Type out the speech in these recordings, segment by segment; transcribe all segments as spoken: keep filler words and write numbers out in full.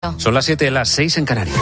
Son las siete, las seis en Canarias.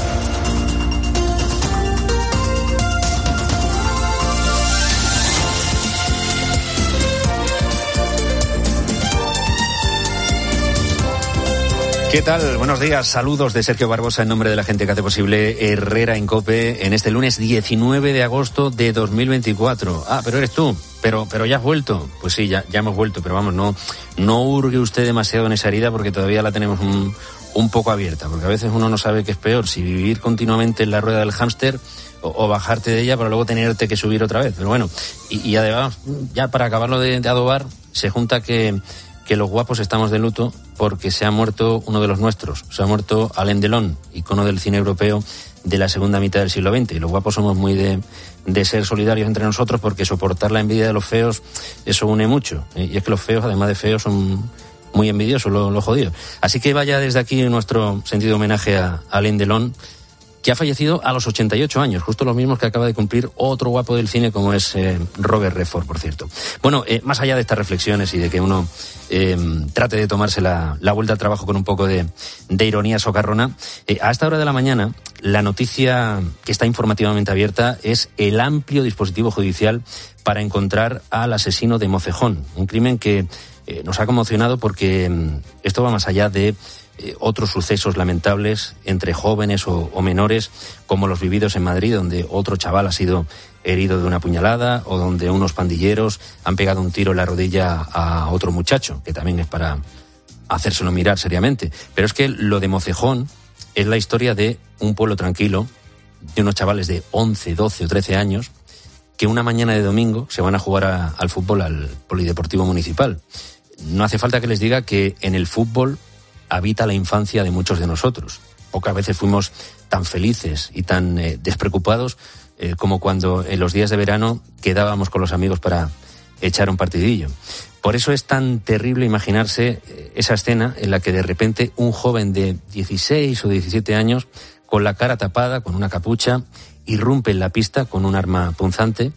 ¿Qué tal? Buenos días, saludos de Sergio Barbosa en nombre de la gente que hace posible Herrera en COPE en este lunes diecinueve de agosto de dos mil veinticuatro. Ah, pero eres tú, pero pero ya has vuelto. Pues sí, ya, ya hemos vuelto, pero vamos, no, no hurgue usted demasiado en esa herida porque todavía la tenemos un, un poco abierta, porque a veces uno no sabe qué es peor, si vivir continuamente en la rueda del hámster o, o bajarte de ella para luego tenerte que subir otra vez. Pero bueno, y, y además, ya para acabarlo de, de adobar, se junta que... que los guapos estamos de luto porque se ha muerto uno de los nuestros. Se ha muerto Alain Delon, icono del cine europeo de la segunda mitad del siglo veinte. Y los guapos somos muy de, de ser solidarios entre nosotros porque soportar la envidia de los feos, eso une mucho. Y es que los feos, además de feos, son muy envidiosos, los, los jodidos. Así que vaya desde aquí nuestro sentido homenaje a Alain Delon, que ha fallecido a los ochenta y ocho años, justo los mismos que acaba de cumplir otro guapo del cine como es eh, Robert Redford, por cierto. Bueno, eh, más allá de estas reflexiones y de que uno eh, trate de tomarse la, la vuelta al trabajo con un poco de, de ironía socarrona, eh, a esta hora de la mañana la noticia que está informativamente abierta es el amplio dispositivo judicial para encontrar al asesino de Mocejón, un crimen que eh, nos ha conmocionado porque eh, esto va más allá de Eh, otros sucesos lamentables entre jóvenes o, o menores, como los vividos en Madrid, donde otro chaval ha sido herido de una puñalada o donde unos pandilleros han pegado un tiro en la rodilla a otro muchacho, que también es para hacérselo mirar seriamente. Pero es que lo de Mocejón es la historia de un pueblo tranquilo, de unos chavales de once, doce o trece años, que una mañana de domingo se van a jugar a, al fútbol al Polideportivo Municipal. No hace falta que les diga que en el fútbol habita la infancia de muchos de nosotros. Pocas veces fuimos tan felices y tan eh, despreocupados eh, como cuando en los días de verano quedábamos con los amigos para echar un partidillo. Por eso es tan terrible imaginarse eh, esa escena en la que de repente un joven de dieciséis o diecisiete años, con la cara tapada, con una capucha, irrumpe en la pista con un arma punzante,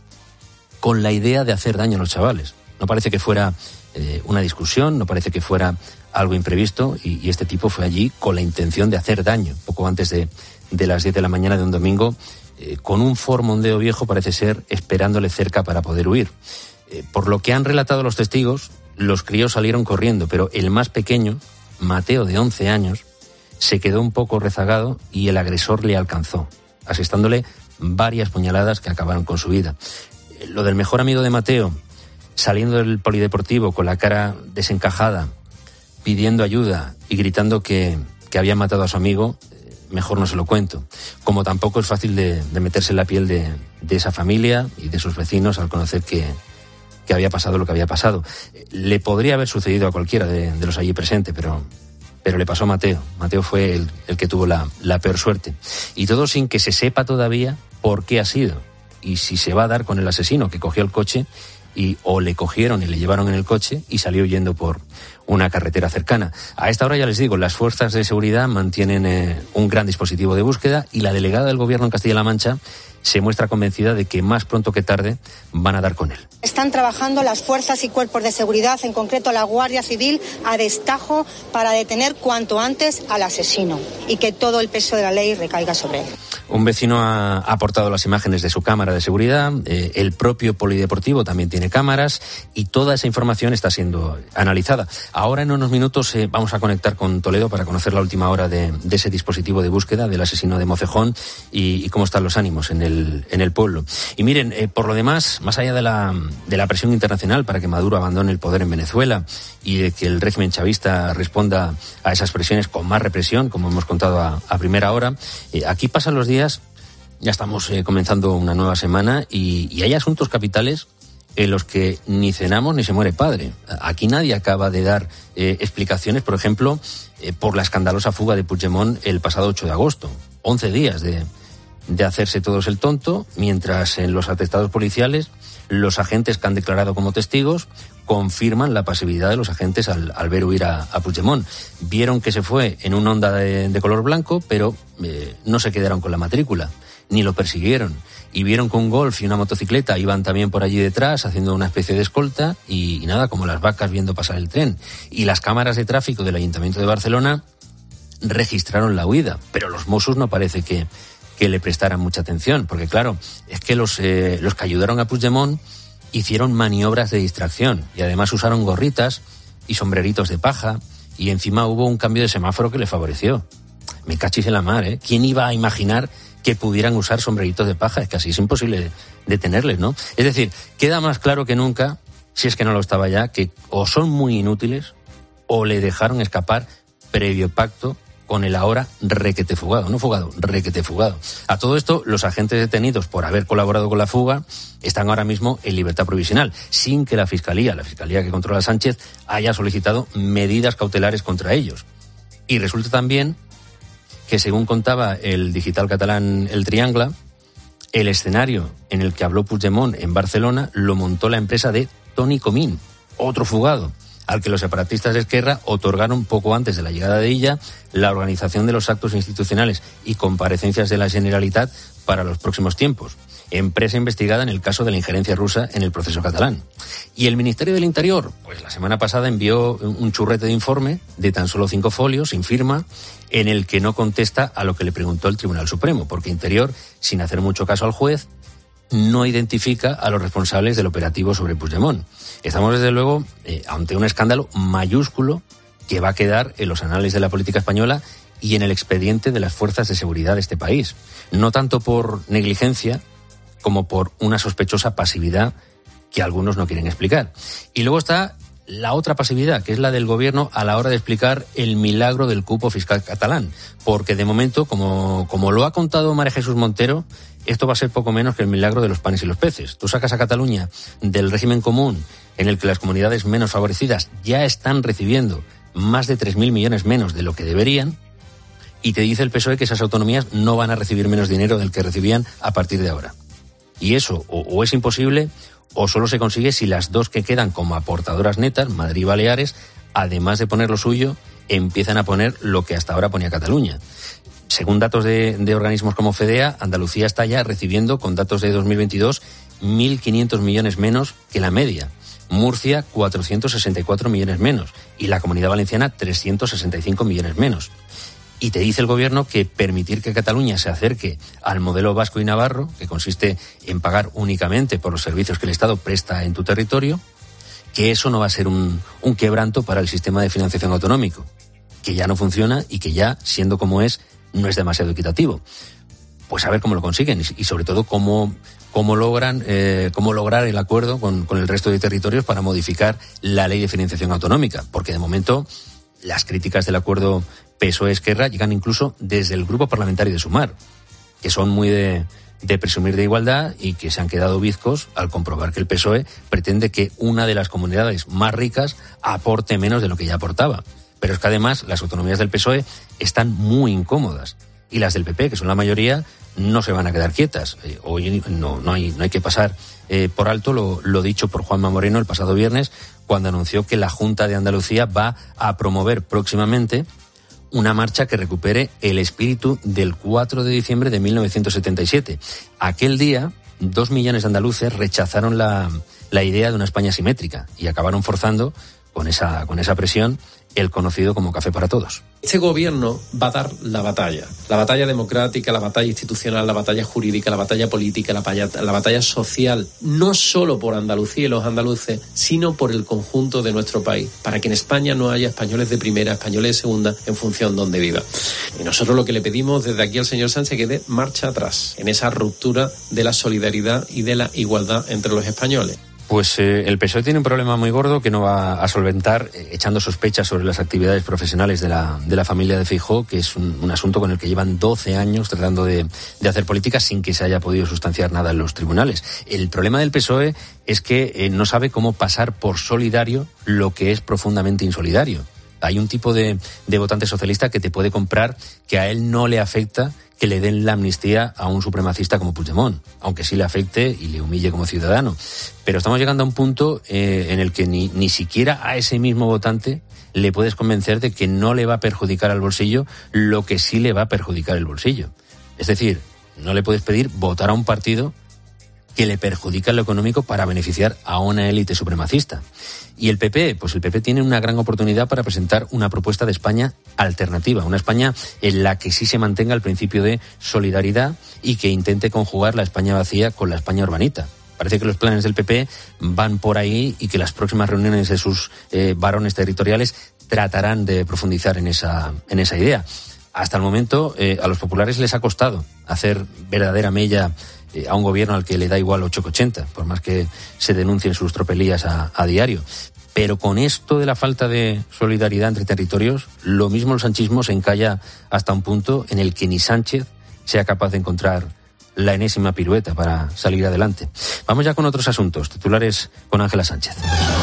con la idea de hacer daño a los chavales. No parece que fuera eh, una discusión, no parece que fuera algo imprevisto, y, y este tipo fue allí con la intención de hacer daño, poco antes de, de las diez de la mañana de un domingo, eh, con un Ford Mondeo viejo, parece ser, esperándole cerca para poder huir. Eh, por lo que han relatado los testigos, los críos salieron corriendo, pero el más pequeño, Mateo, de once años, se quedó un poco rezagado y el agresor le alcanzó, asestándole varias puñaladas que acabaron con su vida. Eh, lo del mejor amigo de Mateo, saliendo del polideportivo con la cara desencajada, pidiendo ayuda y gritando que, que había matado a su amigo, mejor no se lo cuento. Como tampoco es fácil de, de meterse en la piel de, de esa familia y de sus vecinos al conocer que, que había pasado lo que había pasado. Le podría haber sucedido a cualquiera de, de los allí presentes, pero, pero le pasó a Mateo. Mateo fue el, el que tuvo la, la peor suerte. Y todo sin que se sepa todavía por qué ha sido y si se va a dar con el asesino que cogió el coche y o le cogieron y le llevaron en el coche y salió huyendo por una carretera cercana. A esta hora, ya les digo, las fuerzas de seguridad mantienen eh, un gran dispositivo de búsqueda y la delegada del Gobierno en Castilla-La Mancha se muestra convencida de que más pronto que tarde van a dar con él. Están trabajando las fuerzas y cuerpos de seguridad, en concreto la Guardia Civil, a destajo para detener cuanto antes al asesino y que todo el peso de la ley recaiga sobre él. Un vecino ha aportado las imágenes de su cámara de seguridad, eh, el propio polideportivo también tiene cámaras y toda esa información está siendo analizada. Ahora en unos minutos eh, vamos a conectar con Toledo para conocer la última hora de, de ese dispositivo de búsqueda del asesino de Mocejón y, y cómo están los ánimos en el en el pueblo. Y miren, eh, por lo demás, más allá de la, de la presión internacional para que Maduro abandone el poder en Venezuela y de que el régimen chavista responda a esas presiones con más represión, como hemos contado a, a primera hora, eh, aquí pasan los días, ya estamos eh, comenzando una nueva semana y, y hay asuntos capitales en los que ni cenamos ni se muere padre. Aquí nadie acaba de dar eh, explicaciones, por ejemplo, eh, por la escandalosa fuga de Puigdemont el pasado ocho de agosto. once días de... de hacerse todos el tonto, mientras en los atestados policiales los agentes que han declarado como testigos confirman la pasividad de los agentes al, al ver huir a, a Puigdemont. Vieron que se fue en un Honda de, de color blanco, pero eh, no se quedaron con la matrícula, ni lo persiguieron. Y vieron que un Golf y una motocicleta iban también por allí detrás, haciendo una especie de escolta, y, y nada, como las vacas viendo pasar el tren. Y las cámaras de tráfico del Ayuntamiento de Barcelona registraron la huida, pero los Mossos no parece que, que le prestaran mucha atención, porque claro, es que los, eh, los que ayudaron a Puigdemont hicieron maniobras de distracción y además usaron gorritas y sombreritos de paja y encima hubo un cambio de semáforo que le favoreció. Me cachis en la mar, ¿eh? ¿Quién iba a imaginar que pudieran usar sombreritos de paja? Es que así es imposible detenerles, ¿no? Es decir, queda más claro que nunca, si es que no lo estaba ya, que o son muy inútiles o le dejaron escapar previo pacto con el ahora requete fugado, no fugado, requete fugado. A todo esto, los agentes detenidos por haber colaborado con la fuga están ahora mismo en libertad provisional, sin que la Fiscalía, la Fiscalía que controla Sánchez, haya solicitado medidas cautelares contra ellos. Y resulta también que, según contaba el digital catalán El Triangle, el escenario en el que habló Puigdemont en Barcelona lo montó la empresa de Toni Comín, otro fugado, al que los separatistas de Esquerra otorgaron poco antes de la llegada de ella la organización de los actos institucionales y comparecencias de la Generalitat para los próximos tiempos. Empresa investigada en el caso de la injerencia rusa en el proceso catalán. Y el Ministerio del Interior, pues la semana pasada envió un churrete de informe de tan solo cinco folios, sin firma, en el que no contesta a lo que le preguntó el Tribunal Supremo, porque Interior, sin hacer mucho caso al juez, no identifica a los responsables del operativo sobre Puigdemont. Estamos, desde luego, eh, ante un escándalo mayúsculo que va a quedar en los anales de la política española y en el expediente de las fuerzas de seguridad de este país. No tanto por negligencia como por una sospechosa pasividad que algunos no quieren explicar. Y luego está la otra pasividad, que es la del gobierno a la hora de explicar el milagro del cupo fiscal catalán. Porque de momento, como, como lo ha contado María Jesús Montero, esto va a ser poco menos que el milagro de los panes y los peces. Tú sacas a Cataluña del régimen común, en el que las comunidades menos favorecidas ya están recibiendo más de tres mil millones menos de lo que deberían, y te dice el P S O E que esas autonomías no van a recibir menos dinero del que recibían a partir de ahora. Y eso o, o es imposible o solo se consigue si las dos que quedan como aportadoras netas, Madrid y Baleares, además de poner lo suyo, empiezan a poner lo que hasta ahora ponía Cataluña. Según datos de, de organismos como FEDEA, Andalucía está ya recibiendo, con datos de dos mil veintidós, mil quinientos millones menos que la media. Murcia, cuatrocientos sesenta y cuatro millones menos. Y la Comunidad Valenciana, trescientos sesenta y cinco millones menos. Y te dice el gobierno que permitir que Cataluña se acerque al modelo vasco y navarro, que consiste en pagar únicamente por los servicios que el Estado presta en tu territorio, que eso no va a ser un, un quebranto para el sistema de financiación autonómico, que ya no funciona y que ya, siendo como es, no es demasiado equitativo. Pues a ver cómo lo consiguen y, y sobre todo cómo, cómo logran eh, cómo lograr el acuerdo con, con el resto de territorios para modificar la ley de financiación autonómica, porque de momento las críticas del acuerdo P S O E-Esquerra llegan incluso desde el grupo parlamentario de Sumar, que son muy de, de presumir de igualdad y que se han quedado bizcos al comprobar que el P S O E pretende que una de las comunidades más ricas aporte menos de lo que ya aportaba. Pero es que además las autonomías del P S O E están muy incómodas y las del P P, que son la mayoría, no se van a quedar quietas. Eh, hoy no, no, hay, no hay que pasar eh, por alto lo, lo dicho por Juanma Moreno el pasado viernes, cuando anunció que la Junta de Andalucía va a promover próximamente una marcha que recupere el espíritu del cuatro de diciembre de mil novecientos setenta y siete. Aquel día, dos millones de andaluces rechazaron la, la idea de una España simétrica y acabaron forzando, con esa, con esa presión, el conocido como café para todos. Este gobierno va a dar la batalla, la batalla democrática, la batalla institucional, la batalla jurídica, la batalla política, la batalla, la batalla social, no solo por Andalucía y los andaluces, sino por el conjunto de nuestro país, para que en España no haya españoles de primera, españoles de segunda, en función de donde viva. Y nosotros lo que le pedimos desde aquí al señor Sánchez es que dé marcha atrás en esa ruptura de la solidaridad y de la igualdad entre los españoles. Pues eh, el P S O E tiene un problema muy gordo que no va a solventar eh, echando sospechas sobre las actividades profesionales de la, de la familia de Feijóo, que es un, un asunto con el que llevan doce años tratando de, de hacer política sin que se haya podido sustanciar nada en los tribunales. El problema del P S O E es que eh, no sabe cómo pasar por solidario lo que es profundamente insolidario. Hay un tipo de, de votante socialista que te puede comprar que a él no le afecta que le den la amnistía a un supremacista como Puigdemont, aunque sí le afecte y le humille como ciudadano. Pero estamos llegando a un punto eh, en el que ni, ni siquiera a ese mismo votante le puedes convencer de que no le va a perjudicar al bolsillo lo que sí le va a perjudicar el bolsillo. Es decir, no le puedes pedir votar a un partido que le perjudica en lo económico para beneficiar a una élite supremacista. Y el P P, pues el P P tiene una gran oportunidad para presentar una propuesta de España alternativa, una España en la que sí se mantenga el principio de solidaridad y que intente conjugar la España vacía con la España urbanita. Parece que los planes del P P van por ahí y que las próximas reuniones de sus eh, varones territoriales tratarán de profundizar en esa, en esa idea. Hasta el momento, eh, a los populares les ha costado hacer verdadera mella eh, a un gobierno al que le da igual ocho que ochenta, por más que se denuncien sus tropelías a, a diario. Pero con esto de la falta de solidaridad entre territorios, lo mismo el sanchismo se encalla hasta un punto en el que ni Sánchez sea capaz de encontrar la enésima pirueta para salir adelante. Vamos ya con otros asuntos. Titulares con Ángela Sánchez.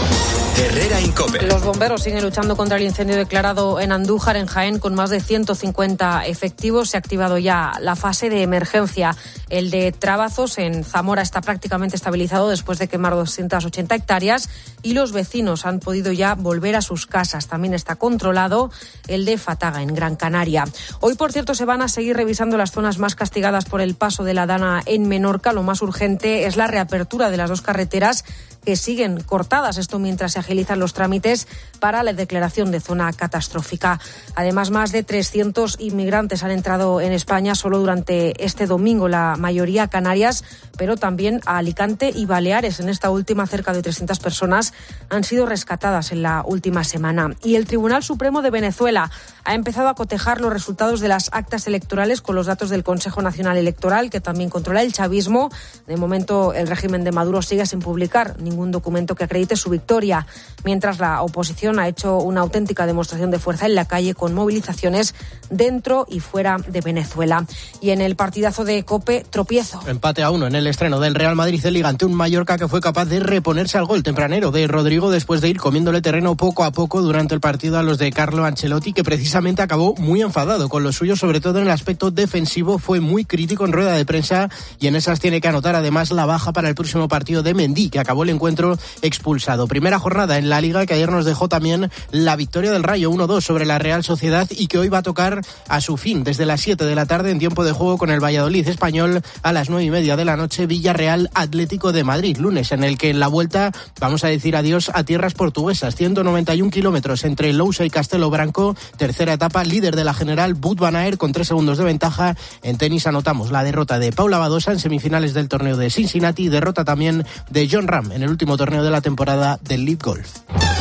Herrera Incope. Los bomberos siguen luchando contra el incendio declarado en Andújar, en Jaén, con más de ciento cincuenta efectivos. Se ha activado ya la fase de emergencia. El de Trabazos, en Zamora, está prácticamente estabilizado después de quemar doscientas ochenta hectáreas y los vecinos han podido ya volver a sus casas. También está controlado el de Fataga, en Gran Canaria. Hoy, por cierto, se van a seguir revisando las zonas más castigadas por el paso de la Dana en Menorca. Lo más urgente es la reapertura de las dos carreteras que siguen cortadas, esto mientras se agilizan los trámites para la declaración de zona catastrófica. Además, más de trescientos inmigrantes han entrado en España solo durante este domingo, la mayoría a Canarias, pero también a Alicante y Baleares. En esta última, cerca de trescientas personas han sido rescatadas en la última semana. Y el Tribunal Supremo de Venezuela ha empezado a cotejar los resultados de las actas electorales con los datos del Consejo Nacional Electoral, que también controla el chavismo. De momento, el régimen de Maduro sigue sin publicar ningún documento que acredite su victoria, mientras la oposición ha hecho una auténtica demostración de fuerza en la calle con movilizaciones dentro y fuera de Venezuela. Y en el partidazo de COPE, tropiezo. Empate a uno en el estreno del Real Madrid de Liga ante un Mallorca que fue capaz de reponerse al gol tempranero de Rodrigo después de ir comiéndole terreno poco a poco durante el partido a los de Carlo Ancelotti, que precisamente acabó muy enfadado con lo suyo, sobre todo en el aspecto defensivo. Fue muy crítico en rueda de prensa y en esas tiene que anotar además la baja para el próximo partido de Mendy, que acabó el encuentro expulsado. Primera jornada en la Liga que ayer nos dejó también la victoria del Rayo uno dos sobre la Real Sociedad y que hoy va a tocar a su fin desde las siete de la tarde en tiempo de juego con el Valladolid español. A las nueve y media de la noche, Villarreal Atlético de Madrid, lunes en el que en la vuelta vamos a decir adiós a tierras portuguesas. ciento noventa y un kilómetros entre Lousa y Castelo Branco, tercera etapa, líder de la general Wout van Aert con tres segundos de ventaja. En tenis anotamos la derrota de Paula Badosa en semifinales del torneo de Cincinnati, derrota también de Jon Rahm en el último torneo de la temporada del Lead Golf.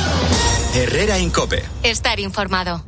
Herrera Incope. Estar informado.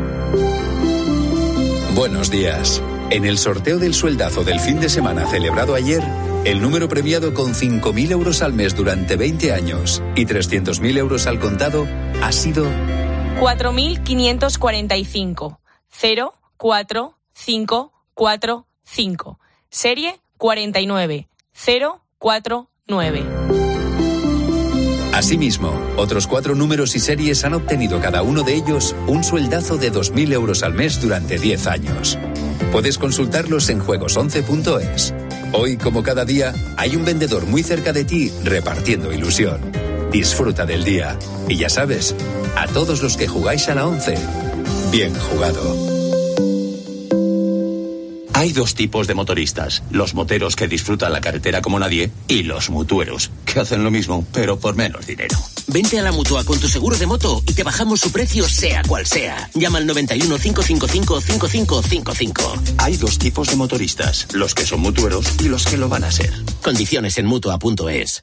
Buenos días. En el sorteo del sueldazo del fin de semana celebrado ayer, el número premiado con cinco mil euros al mes durante veinte años y trescientos mil euros al contado ha sido cuatro mil quinientos cuarenta y cinco. cero cuatro cinco cuatro cinco. Serie cuarenta y nueve cero cuatro nueve. Asimismo, otros cuatro números y series han obtenido cada uno de ellos un sueldazo de dos mil euros al mes durante diez años. Puedes consultarlos en juegos once punto es. Hoy, como cada día, hay un vendedor muy cerca de ti repartiendo ilusión. Disfruta del día. Y ya sabes, a todos los que jugáis a la once, bien jugado. Hay dos tipos de motoristas, los moteros que disfrutan la carretera como nadie y los mutueros, que hacen lo mismo, pero por menos dinero. Vente a la Mutua con tu seguro de moto y te bajamos su precio sea cual sea. Llama al noventa y uno, cinco cinco cinco, cinco cinco cinco cinco. Hay dos tipos de motoristas, los que son mutueros y los que lo van a ser. Condiciones en Mutua punto es.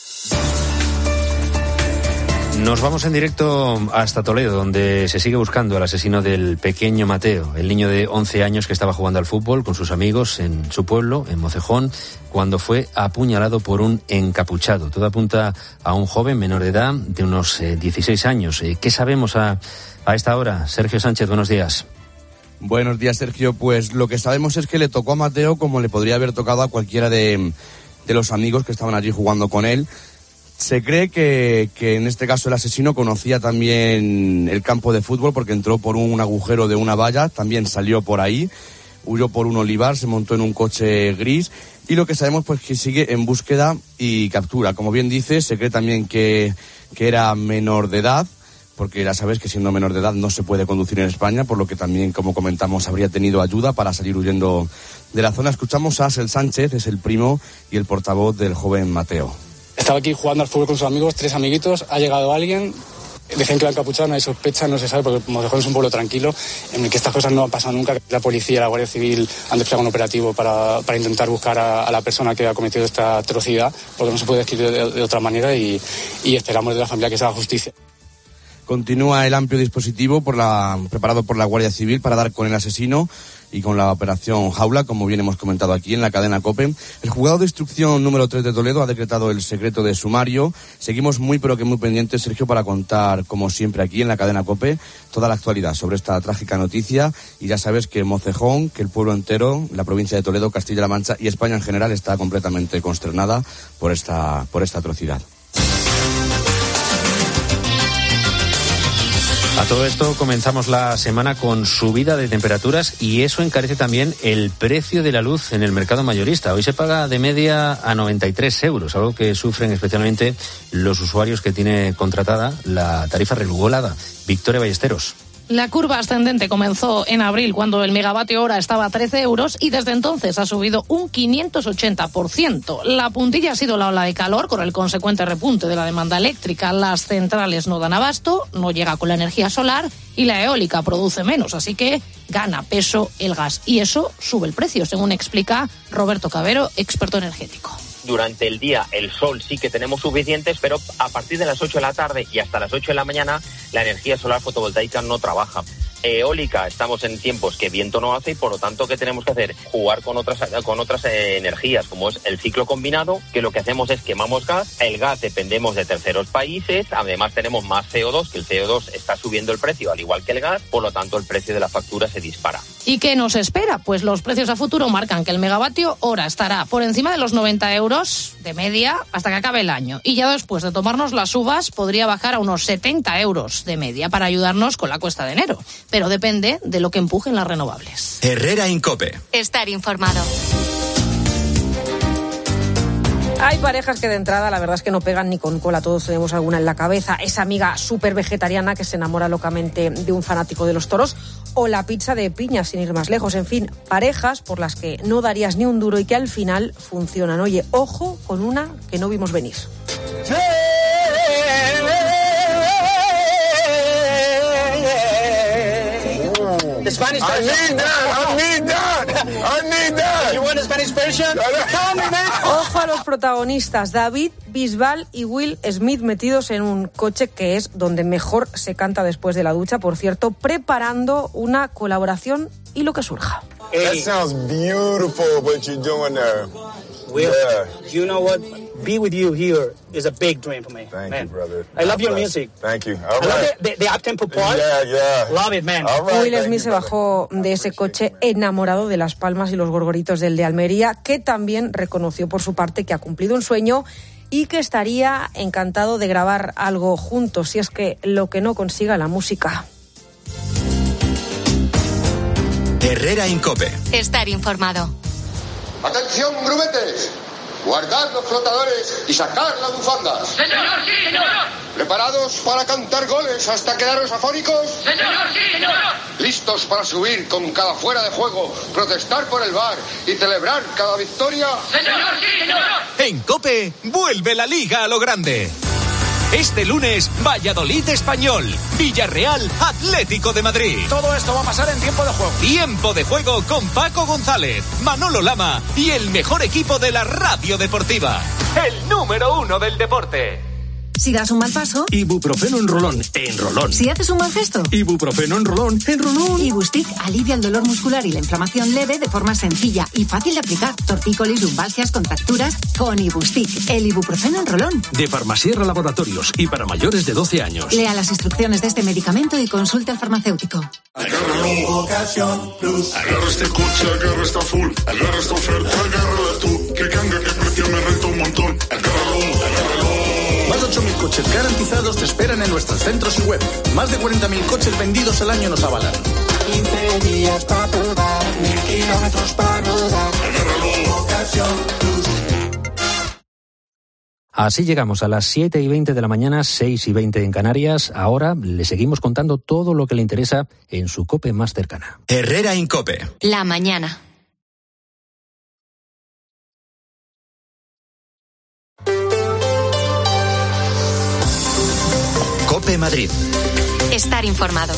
Nos vamos en directo hasta Toledo, donde se sigue buscando al asesino del pequeño Mateo, el niño de once años que estaba jugando al fútbol con sus amigos en su pueblo, en Mocejón, cuando fue apuñalado por un encapuchado. Todo apunta a un joven menor de edad de unos eh, dieciséis años. Eh, ¿Qué sabemos a, a esta hora? Sergio Sánchez, buenos días. Buenos días, Sergio. Pues lo que sabemos es que le tocó a Mateo como le podría haber tocado a cualquiera de, de los amigos que estaban allí jugando con él. Se cree que, que en este caso el asesino conocía también el campo de fútbol porque entró por un agujero de una valla, también salió por ahí, huyó por un olivar, se montó en un coche gris y lo que sabemos pues que sigue en búsqueda y captura. Como bien dice, se cree también que, que era menor de edad, porque ya sabes que siendo menor de edad no se puede conducir en España, por lo que también, como comentamos, habría tenido ayuda para salir huyendo de la zona. Escuchamos a Asel Sánchez, es el primo y el portavoz del joven Mateo. Estaba aquí jugando al fútbol con sus amigos, tres amiguitos, ha llegado alguien, dicen que lo han encapuchado, no hay sospecha, no se sabe, porque Mocejón es un pueblo tranquilo, en el que estas cosas no han pasado nunca. La policía y la Guardia Civil han desplegado un operativo para, para intentar buscar a, a la persona que ha cometido esta atrocidad, porque no se puede describir de, de otra manera, y, y esperamos de la familia que se haga justicia. Continúa el amplio dispositivo por la, preparado por la Guardia Civil para dar con el asesino y con la operación Jaula, como bien hemos comentado aquí en la cadena COPE. El juzgado de instrucción número tres de Toledo ha decretado el secreto de sumario. Seguimos muy pero que muy pendientes, Sergio, para contar, como siempre aquí en la cadena COPE, toda la actualidad sobre esta trágica noticia. Y ya sabes que Mocejón, que el pueblo entero, la provincia de Toledo, Castilla-La Mancha y España en general está completamente consternada por esta, por esta atrocidad. A todo esto comenzamos la semana con subida de temperaturas y eso encarece también el precio de la luz en el mercado mayorista. Hoy se paga de media a noventa y tres euros, algo que sufren especialmente los usuarios que tienen contratada la tarifa regulada. Victoria Ballesteros. La curva ascendente comenzó en abril, cuando el megavatio hora estaba a trece euros, y desde entonces ha subido un quinientos ochenta por ciento. La puntilla ha sido la ola de calor, con el consecuente repunte de la demanda eléctrica. Las centrales no dan abasto, no llega con la energía solar y la eólica produce menos, así que gana peso el gas. Y eso sube el precio, según explica Roberto Cabero, experto energético. Durante el día el sol sí que tenemos suficientes, pero a partir de las ocho de la tarde y hasta las ocho de la mañana la energía solar fotovoltaica no trabaja. Eólica, estamos en tiempos que viento no hace y por lo tanto ¿qué tenemos que hacer? Jugar con otras con otras eh, energías, como es el ciclo combinado, que lo que hacemos es quemamos gas. El gas dependemos de terceros países, además tenemos más C O dos, que el C O dos está subiendo el precio al igual que el gas, por lo tanto el precio de la factura se dispara. ¿Y qué nos espera? Pues los precios a futuro marcan que el megavatio hora estará por encima de los noventa euros de media hasta que acabe el año, y ya después de tomarnos las uvas podría bajar a unos setenta euros de media para ayudarnos con la cuesta de enero. Pero depende de lo que empujen las renovables. Herrera en COPE. Estar informado. Hay parejas que de entrada la verdad es que no pegan ni con cola, todos tenemos alguna en la cabeza. Esa amiga súper vegetariana que se enamora locamente de un fanático de los toros, o la pizza de piña, sin ir más lejos. En fin, parejas por las que no darías ni un duro y que al final funcionan. Oye, ojo con una que no vimos venir. ¡Sí! The Spanish version. I need that. I need that. I need that. You want the Spanish version? Tell me, man. Ojo a los protagonistas, David Bisbal y Will Smith, metidos en un coche que es donde mejor se canta después de la ducha, por cierto, preparando una colaboración y lo que surja. That sounds beautiful what you're doing there. Will, yeah. You know what? Be with you here is a big dream for me. Thank man. you, brother. I love God your bless. music. Thank you. All I love right. the, the, the up-tempo part. Yeah, yeah. Love it, man. All right. Will Smith se bajó de ese coche enamorado de las palmas y los gorgoritos del de Almería, que también reconoció por su parte que ha cumplido un sueño y que estaría encantado de grabar algo juntos, si es que lo que no consiga la música. Herrera en COPE. Estar informado. Atención, grumetes. Guardad los flotadores y sacar las bufandas. Señor, sí, señor. ¿Preparados para cantar goles hasta quedaros afónicos? Señor, sí, señor. ¿Listos para subir con cada fuera de juego, protestar por el V A R y celebrar cada victoria? Señor, sí, señor. En COPE, vuelve la Liga a lo grande. Este lunes, Valladolid Español, Villarreal Atlético de Madrid. Todo esto va a pasar en tiempo de juego. Tiempo de juego con Paco González, Manolo Lama y el mejor equipo de la radio deportiva. El número uno del deporte. Si das un mal paso, ibuprofeno en rolón, en rolón. Si haces un mal gesto, ibuprofeno en rolón, en rolón. Ibustic alivia el dolor muscular y la inflamación leve de forma sencilla y fácil de aplicar. Tortícolis, lumbalgias, contracturas, con Ibustic, el ibuprofeno en rolón. De Farmasierra Laboratorios y para mayores de doce años. Lea las instrucciones de este medicamento y consulte al farmacéutico. Agárralo, Ocasión Plus. Agarra este coche, agarra esta full. Agarra esta oferta, agárrala tú. Que cambia, que precio me renta un montón. Agárralo, agárralo. Más de ocho mil coches garantizados te esperan en nuestros centros y web. Más de cuarenta mil coches vendidos al año nos avalan. quince días para probar, mil kilómetros para rodar. Agárralo, Ocasión Plus. Así llegamos a las siete y veinte de la mañana, seis y veinte en Canarias. Ahora le seguimos contando todo lo que le interesa en su COPE más cercana. Herrera en COPE. La mañana. COPE Madrid. Estar informado.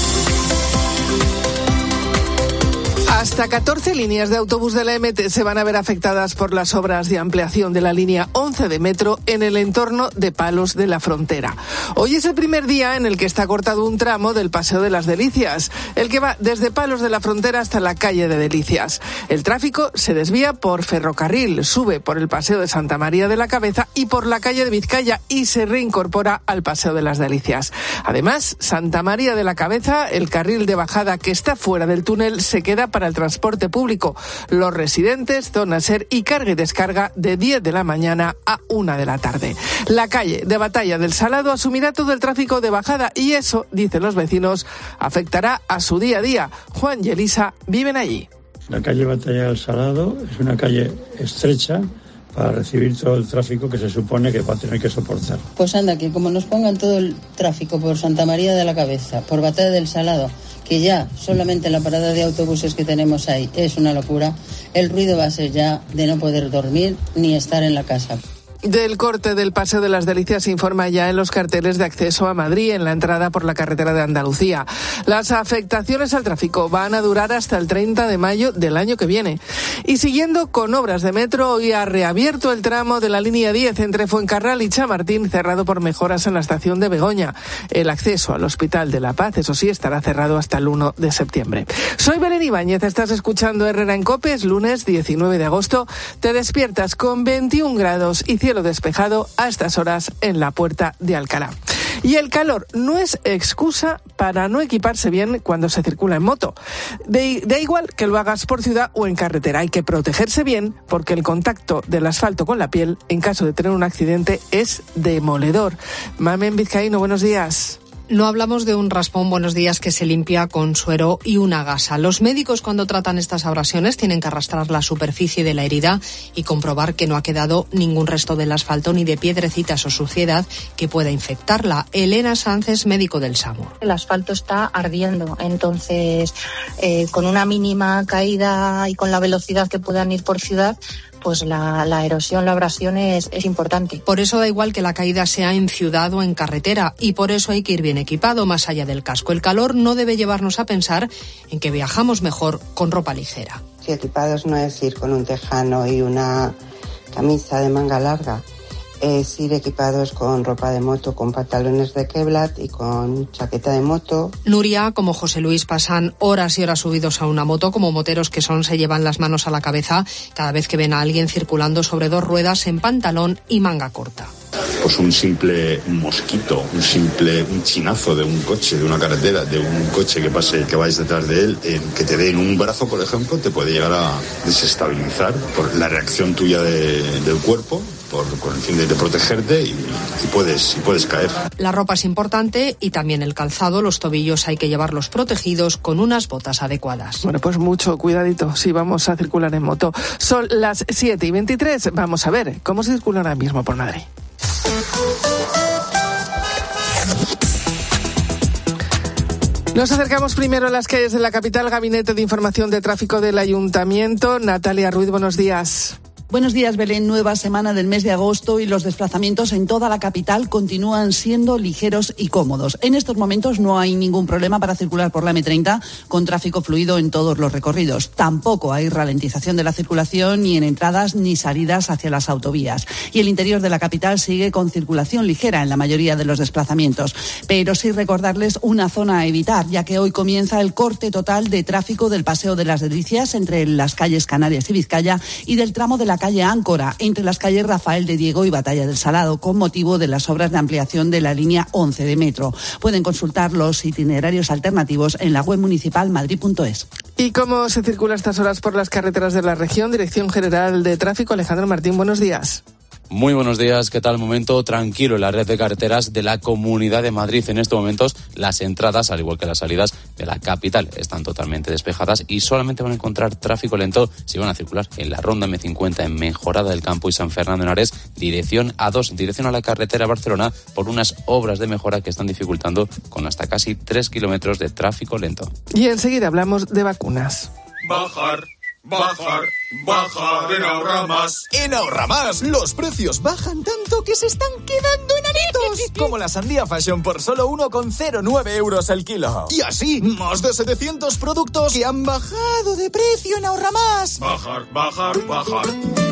Hasta catorce líneas de autobús de la M T se van a ver afectadas por las obras de ampliación de la línea once de metro en el entorno de Palos de la Frontera. Hoy es el primer día en el que está cortado un tramo del Paseo de las Delicias, el que va desde Palos de la Frontera hasta la calle de Delicias. El tráfico se desvía por ferrocarril, sube por el Paseo de Santa María de la Cabeza y por la calle de Vizcaya y se reincorpora al Paseo de las Delicias. Además, Santa María de la Cabeza, el carril de bajada que está fuera del túnel, se queda para el transporte público. Los residentes, zona ser y carga y descarga de diez de la mañana a una de la tarde. La calle de Batalla del Salado asumirá todo el tráfico de bajada y eso, dicen los vecinos, afectará a su día a día. Juan y Elisa viven allí. La calle Batalla del Salado es una calle estrecha para recibir todo el tráfico que se supone que va a tener que soportar. Pues anda, que como nos pongan todo el tráfico por Santa María de la Cabeza, por Batalla del Salado, que ya solamente la parada de autobuses que tenemos ahí es una locura, el ruido va a ser ya de no poder dormir ni estar en la casa. Del corte del Paseo de las Delicias se informa ya en los carteles de acceso a Madrid, en la entrada por la carretera de Andalucía. Las afectaciones al tráfico van a durar hasta el treinta de mayo del año que viene. Y siguiendo con obras de metro, hoy ha reabierto el tramo de la línea diez entre Fuencarral y Chamartín, cerrado por mejoras en la estación de Begoña. El acceso al Hospital de la Paz, eso sí, estará cerrado hasta el uno de septiembre. Soy Belén Ibáñez, estás escuchando Herrera en COPE, es lunes diecinueve de agosto. Te despiertas con veintiún grados y cielo despejado a estas horas en la Puerta de Alcalá. Y el calor no es excusa para no equiparse bien cuando se circula en moto. De, da igual que lo hagas por ciudad o en carretera, hay que protegerse bien porque el contacto del asfalto con la piel en caso de tener un accidente es demoledor. Mamen Vizcaíno, buenos días. No hablamos de un raspón, buenos días, que se limpia con suero y una gasa. Los médicos, cuando tratan estas abrasiones, tienen que arrastrar la superficie de la herida y comprobar que no ha quedado ningún resto del asfalto ni de piedrecitas o suciedad que pueda infectarla. Elena Sánchez, médico del SAMUR. El asfalto está ardiendo, entonces eh, con una mínima caída y con la velocidad que puedan ir por ciudad, pues la, la erosión, la abrasión es, es importante. Por eso da igual que la caída sea en ciudad o en carretera y por eso hay que ir bien equipado más allá del casco. El calor no debe llevarnos a pensar en que viajamos mejor con ropa ligera. Si equipados no es ir con un tejano y una camisa de manga larga, es ir equipados con ropa de moto, con pantalones de Kevlar y con chaqueta de moto. Nuria, como José Luis, pasan horas y horas subidos a una moto. Como moteros que son, se llevan las manos a la cabeza cada vez que ven a alguien circulando sobre dos ruedas en pantalón y manga corta. Pues un simple mosquito, un simple un chinazo de un coche, de una carretera, de un coche que pase, que vayas detrás de él, eh, que te dé en un brazo, por ejemplo, te puede llegar a desestabilizar por la reacción tuya de, del cuerpo, por, con el fin de, de protegerte y, y puedes y puedes caer. La ropa es importante y también el calzado, los tobillos hay que llevarlos protegidos con unas botas adecuadas. Bueno, pues mucho cuidadito si vamos a circular en moto. Son las siete y veintitrés, vamos a ver cómo se circula ahora mismo por Madrid. Nos acercamos primero a las calles de la capital. Gabinete de Información de Tráfico del Ayuntamiento. Natalia Ruiz, buenos días. Buenos días, Belén. Nueva semana del mes de agosto y los desplazamientos en toda la capital continúan siendo ligeros y cómodos. En estos momentos no hay ningún problema para circular por la eme treinta con tráfico fluido en todos los recorridos. Tampoco hay ralentización de la circulación ni en entradas ni salidas hacia las autovías. Y el interior de la capital sigue con circulación ligera en la mayoría de los desplazamientos. Pero sí recordarles una zona a evitar, ya que hoy comienza el corte total de tráfico del Paseo de las Delicias entre las calles Canarias y Vizcaya y del tramo de la calle Áncora, entre las calles Rafael de Diego y Batalla del Salado, con motivo de las obras de ampliación de la línea once de metro. Pueden consultar los itinerarios alternativos en la web municipal madrid punto es. ¿Y cómo se circula a estas horas por las carreteras de la región? Dirección General de Tráfico, Alejandro Martín, buenos días. Muy buenos días, ¿qué tal? Momento tranquilo en la red de carreteras de la Comunidad de Madrid. En estos momentos las entradas, al igual que las salidas de la capital, están totalmente despejadas y solamente van a encontrar tráfico lento si van a circular en la ronda eme cincuenta en Mejorada del Campo y San Fernando en Ares, dirección A dos, dirección a la carretera Barcelona, por unas obras de mejora que están dificultando con hasta casi tres kilómetros de tráfico lento. Y enseguida hablamos de vacunas. Bajar, Bajar, bajar en Ahorra Más. En Ahorra Más, los precios bajan tanto que se están quedando enanitos. Como la sandía Fashion por solo uno coma cero nueve euros el kilo. Y así, más de setecientos productos que han bajado de precio en Ahorra Más. Bajar, bajar, bajar.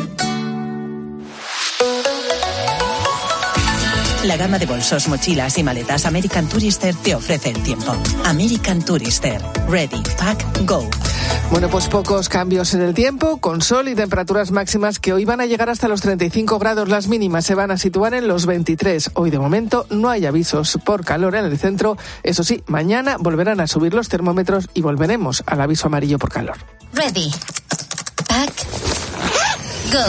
La gama de bolsos, mochilas y maletas American Tourister te ofrece el tiempo. American Tourister. Ready, pack, go. Bueno, pues pocos cambios en el tiempo, con sol y temperaturas máximas que hoy van a llegar hasta los treinta y cinco grados. Las mínimas se van a situar en los veintitrés. Hoy de momento no hay avisos por calor en el centro. Eso sí, mañana volverán a subir los termómetros y volveremos al aviso amarillo por calor. Ready, pack, go.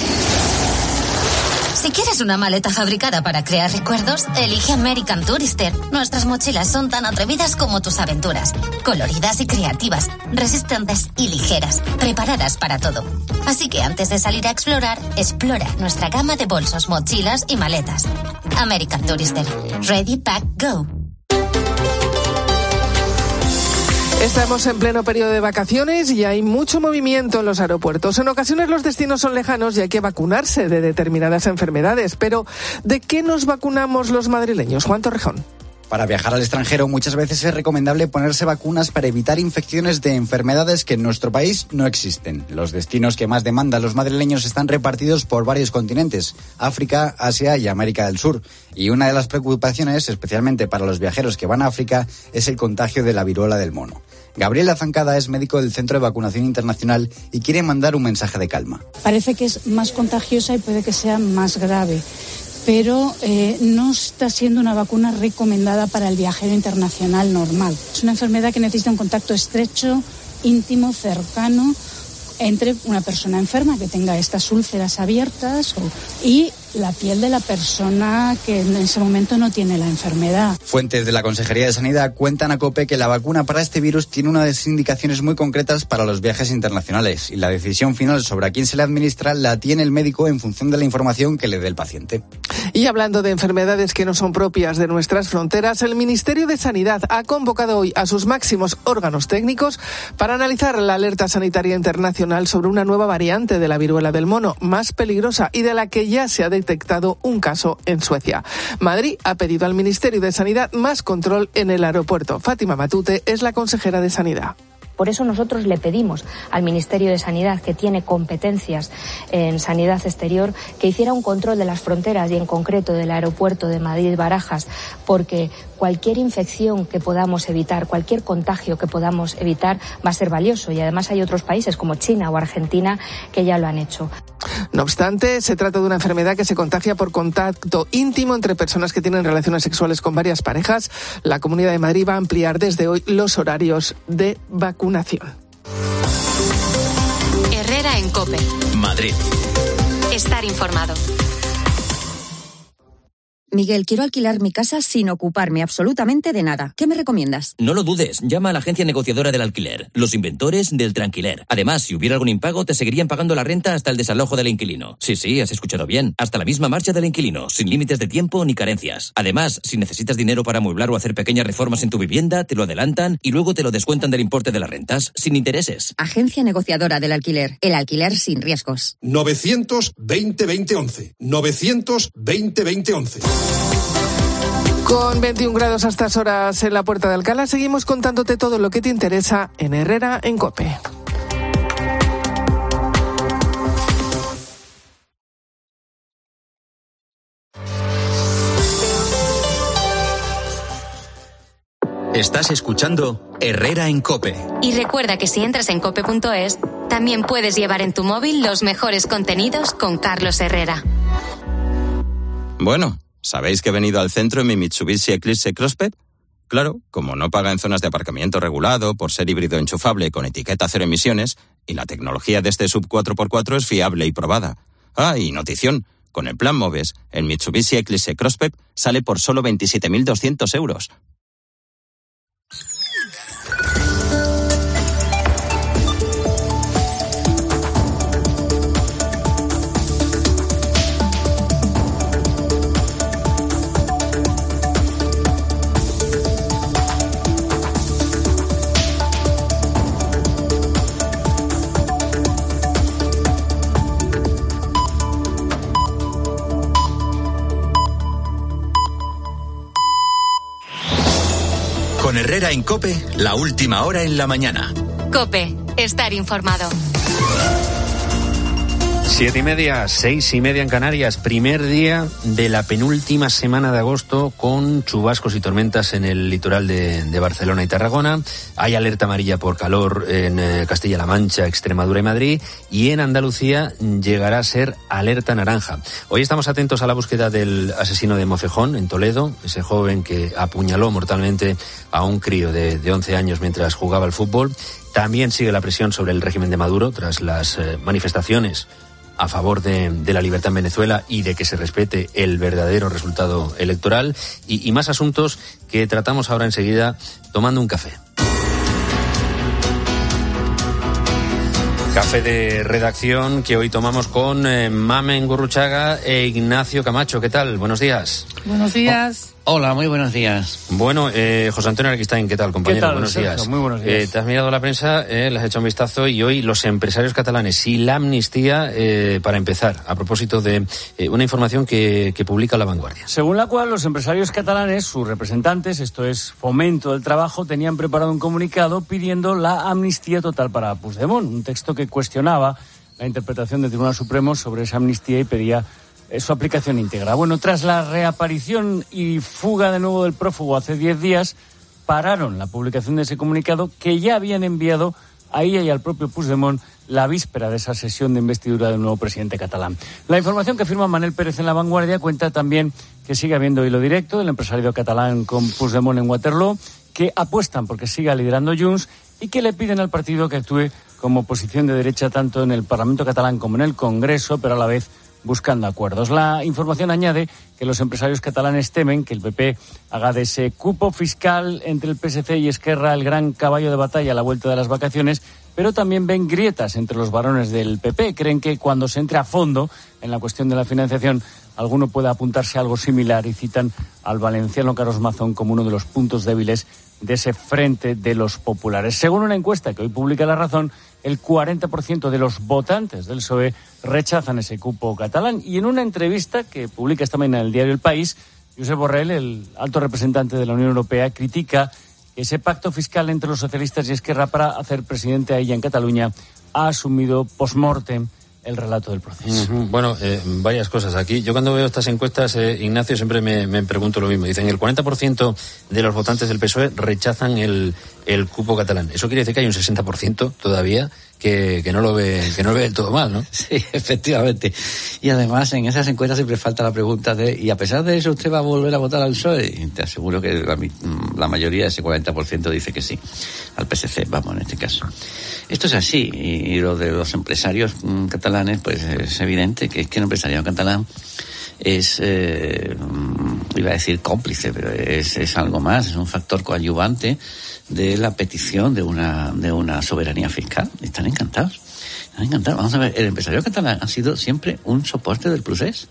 Si quieres una maleta fabricada para crear recuerdos, elige American Tourister. Nuestras mochilas son tan atrevidas como tus aventuras. Coloridas y creativas, resistentes y ligeras, preparadas para todo. Así que antes de salir a explorar, explora nuestra gama de bolsos, mochilas y maletas. American Tourister. Ready, pack, go. Estamos en pleno periodo de vacaciones y hay mucho movimiento en los aeropuertos. En ocasiones los destinos son lejanos y hay que vacunarse de determinadas enfermedades. Pero, ¿de qué nos vacunamos los madrileños? Juan Torrejón. Para viajar al extranjero muchas veces es recomendable ponerse vacunas para evitar infecciones de enfermedades que en nuestro país no existen. Los destinos que más demandan los madrileños están repartidos por varios continentes, África, Asia y América del Sur. Y una de las preocupaciones, especialmente para los viajeros que van a África, es el contagio de la viruela del mono. Gabriela Zancada es médico del Centro de Vacunación Internacional y quiere mandar un mensaje de calma. Parece que es más contagiosa y puede que sea más grave, pero eh, no está siendo una vacuna recomendada para el viajero internacional normal. Es una enfermedad que necesita un contacto estrecho, íntimo, cercano, entre una persona enferma que tenga estas úlceras abiertas y la piel de la persona que en ese momento no tiene la enfermedad. Fuentes de la Consejería de Sanidad cuentan a COPE que la vacuna para este virus tiene unas indicaciones muy concretas para los viajes internacionales y la decisión final sobre a quién se le administra la tiene el médico en función de la información que le dé el paciente. Y hablando de enfermedades que no son propias de nuestras fronteras, el Ministerio de Sanidad ha convocado hoy a sus máximos órganos técnicos para analizar la alerta sanitaria internacional sobre una nueva variante de la viruela del mono, más peligrosa y de la que ya se ha detectado un caso en Suecia. Madrid ha pedido al Ministerio de Sanidad más control en el aeropuerto. Fátima Matute es la consejera de Sanidad. Por eso nosotros le pedimos al Ministerio de Sanidad, que tiene competencias en sanidad exterior, que hiciera un control de las fronteras y en concreto del aeropuerto de Madrid-Barajas, porque cualquier infección que podamos evitar, cualquier contagio que podamos evitar va a ser valioso y además hay otros países como China o Argentina que ya lo han hecho. No obstante, se trata de una enfermedad que se contagia por contacto íntimo entre personas que tienen relaciones sexuales con varias parejas. La Comunidad de Madrid va a ampliar desde hoy los horarios de vacunación. Herrera en COPE. Madrid. Estar informado. Miguel, quiero alquilar mi casa sin ocuparme absolutamente de nada. ¿Qué me recomiendas? No lo dudes, llama a la agencia negociadora del alquiler, los inventores del Tranquiler. Además, si hubiera algún impago, te seguirían pagando la renta hasta el desalojo del inquilino. Sí, sí, has escuchado bien, hasta la misma marcha del inquilino, sin límites de tiempo ni carencias. Además, si necesitas dinero para amueblar o hacer pequeñas reformas en tu vivienda, te lo adelantan y luego te lo descuentan del importe de las rentas, sin intereses. Agencia negociadora del alquiler, el alquiler sin riesgos. novecientos veinte veinte once. novecientos veinte veinte once. Con veintiún grados a estas horas en la Puerta de Alcalá, seguimos contándote todo lo que te interesa en Herrera en COPE. Estás escuchando Herrera en COPE. Y recuerda que si entras en cope punto es, también puedes llevar en tu móvil los mejores contenidos con Carlos Herrera. Bueno, ¿sabéis que he venido al centro en mi Mitsubishi Eclipse Crosspet? Claro, como no paga en zonas de aparcamiento regulado, por ser híbrido enchufable con etiqueta cero emisiones, y la tecnología de este sub cuatro por cuatro es fiable y probada. Ah, y notición, con el plan Moves, el Mitsubishi Eclipse Crosspet sale por solo veintisiete mil doscientos euros. Herrera en COPE, la última hora en la mañana. COPE, estar informado. Siete y media, seis y media en Canarias, primer día de la penúltima semana de agosto con chubascos y tormentas en el litoral de, de Barcelona y Tarragona. Hay alerta amarilla por calor en eh, Castilla-La Mancha, Extremadura y Madrid, y en Andalucía llegará a ser alerta naranja. Hoy estamos atentos a la búsqueda del asesino de Mofejón, en Toledo, ese joven que apuñaló mortalmente a un crío de, de once años mientras jugaba al fútbol. También sigue la presión sobre el régimen de Maduro tras las eh, manifestaciones a favor de, de la libertad en Venezuela y de que se respete el verdadero resultado electoral, y, y más asuntos que tratamos ahora enseguida tomando un café. Café de redacción que hoy tomamos con eh, Mamen Gurruchaga e Ignacio Camacho. ¿Qué tal? Buenos días. Buenos días. Oh, hola, muy buenos días. Bueno, eh, José Antonio Arquistain, ¿qué tal, compañero? ¿Qué tal, buenos Sergio? días. Muy buenos días. Eh, te has mirado la prensa, eh, le has echado un vistazo, y hoy los empresarios catalanes y la amnistía, eh, para empezar, a propósito de eh, una información que, que publica La Vanguardia. Según la cual, los empresarios catalanes, sus representantes, esto es Fomento del Trabajo, tenían preparado un comunicado pidiendo la amnistía total para Puigdemont, un texto que cuestionaba la interpretación del Tribunal Supremo sobre esa amnistía y pedía su aplicación íntegra. Bueno, tras la reaparición y fuga de nuevo del prófugo hace diez días, pararon la publicación de ese comunicado que ya habían enviado a ella y al propio Puigdemont la víspera de esa sesión de investidura del nuevo presidente catalán. La información que firma Manel Pérez en La Vanguardia cuenta también que sigue habiendo hilo directo del empresario catalán con Puigdemont en Waterloo, que apuestan porque siga liderando Junts y que le piden al partido que actúe como oposición de derecha tanto en el Parlamento catalán como en el Congreso, pero a la vez buscando acuerdos. La información añade que los empresarios catalanes temen que el P P haga de ese cupo fiscal entre el P S C y Esquerra el gran caballo de batalla a la vuelta de las vacaciones, pero también ven grietas entre los varones del P P. Creen que cuando se entre a fondo en la cuestión de la financiación, alguno puede apuntarse a algo similar y citan al valenciano Carlos Mazón como uno de los puntos débiles de ese frente de los populares. Según una encuesta que hoy publica La Razón, el cuarenta por ciento de los votantes del P S O E rechazan ese cupo catalán. Y en una entrevista que publica esta mañana en el diario El País, Josep Borrell, el alto representante de la Unión Europea, critica que ese pacto fiscal entre los socialistas y Esquerra para hacer presidente a ella en Cataluña ha asumido post-mortem el relato del proceso. Uh-huh. Bueno, eh, varias cosas aquí. Yo cuando veo estas encuestas, eh, Ignacio, siempre me, me pregunto lo mismo. Dicen, el cuarenta por ciento de los votantes del P S O E rechazan el, el cupo catalán. Eso quiere decir que hay un sesenta por ciento todavía que, que no lo ve que no lo ve del todo mal, ¿no? Sí, efectivamente. Y además en esas encuestas siempre falta la pregunta de, ¿y a pesar de eso usted va a volver a votar al P S O E? Y te aseguro que la, la mayoría de ese cuarenta por ciento dice que sí, al P S C, vamos, en este caso. Esto es así, y lo de los empresarios mmm, catalanes, pues es evidente que es que el empresariado catalán es, eh, iba a decir cómplice, pero es, es algo más, es un factor coadyuvante de la petición de una de una soberanía fiscal. Están encantados, están encantados. Vamos a ver, el empresario catalán ha sido siempre un soporte del procés.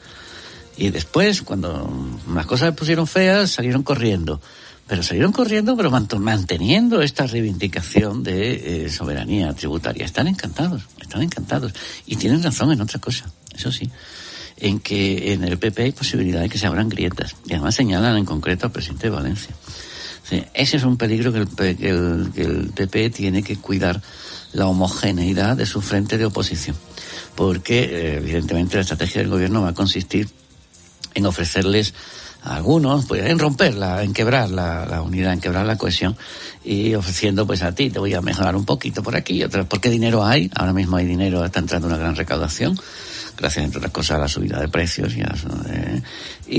Y después, cuando las cosas se pusieron feas, salieron corriendo. Pero salieron corriendo, pero manteniendo esta reivindicación de eh, soberanía tributaria. Están encantados, están encantados. Y tienen razón en otra cosa, eso sí, en que en el P P hay posibilidad de que se abran grietas. Y además señalan en concreto al presidente de Valencia. Sí, ese es un peligro que el, que, el, que el P P tiene que cuidar, la homogeneidad de su frente de oposición. Porque, eh, evidentemente, la estrategia del gobierno va a consistir en ofrecerles a algunos, pues en romperla, en quebrar la, la unidad, en quebrar la cohesión, y ofreciendo, pues a ti te voy a mejorar un poquito por aquí, otra, porque dinero hay, ahora mismo hay dinero, está entrando una gran recaudación, gracias, entre otras cosas, a la subida de precios y, a, eh, y,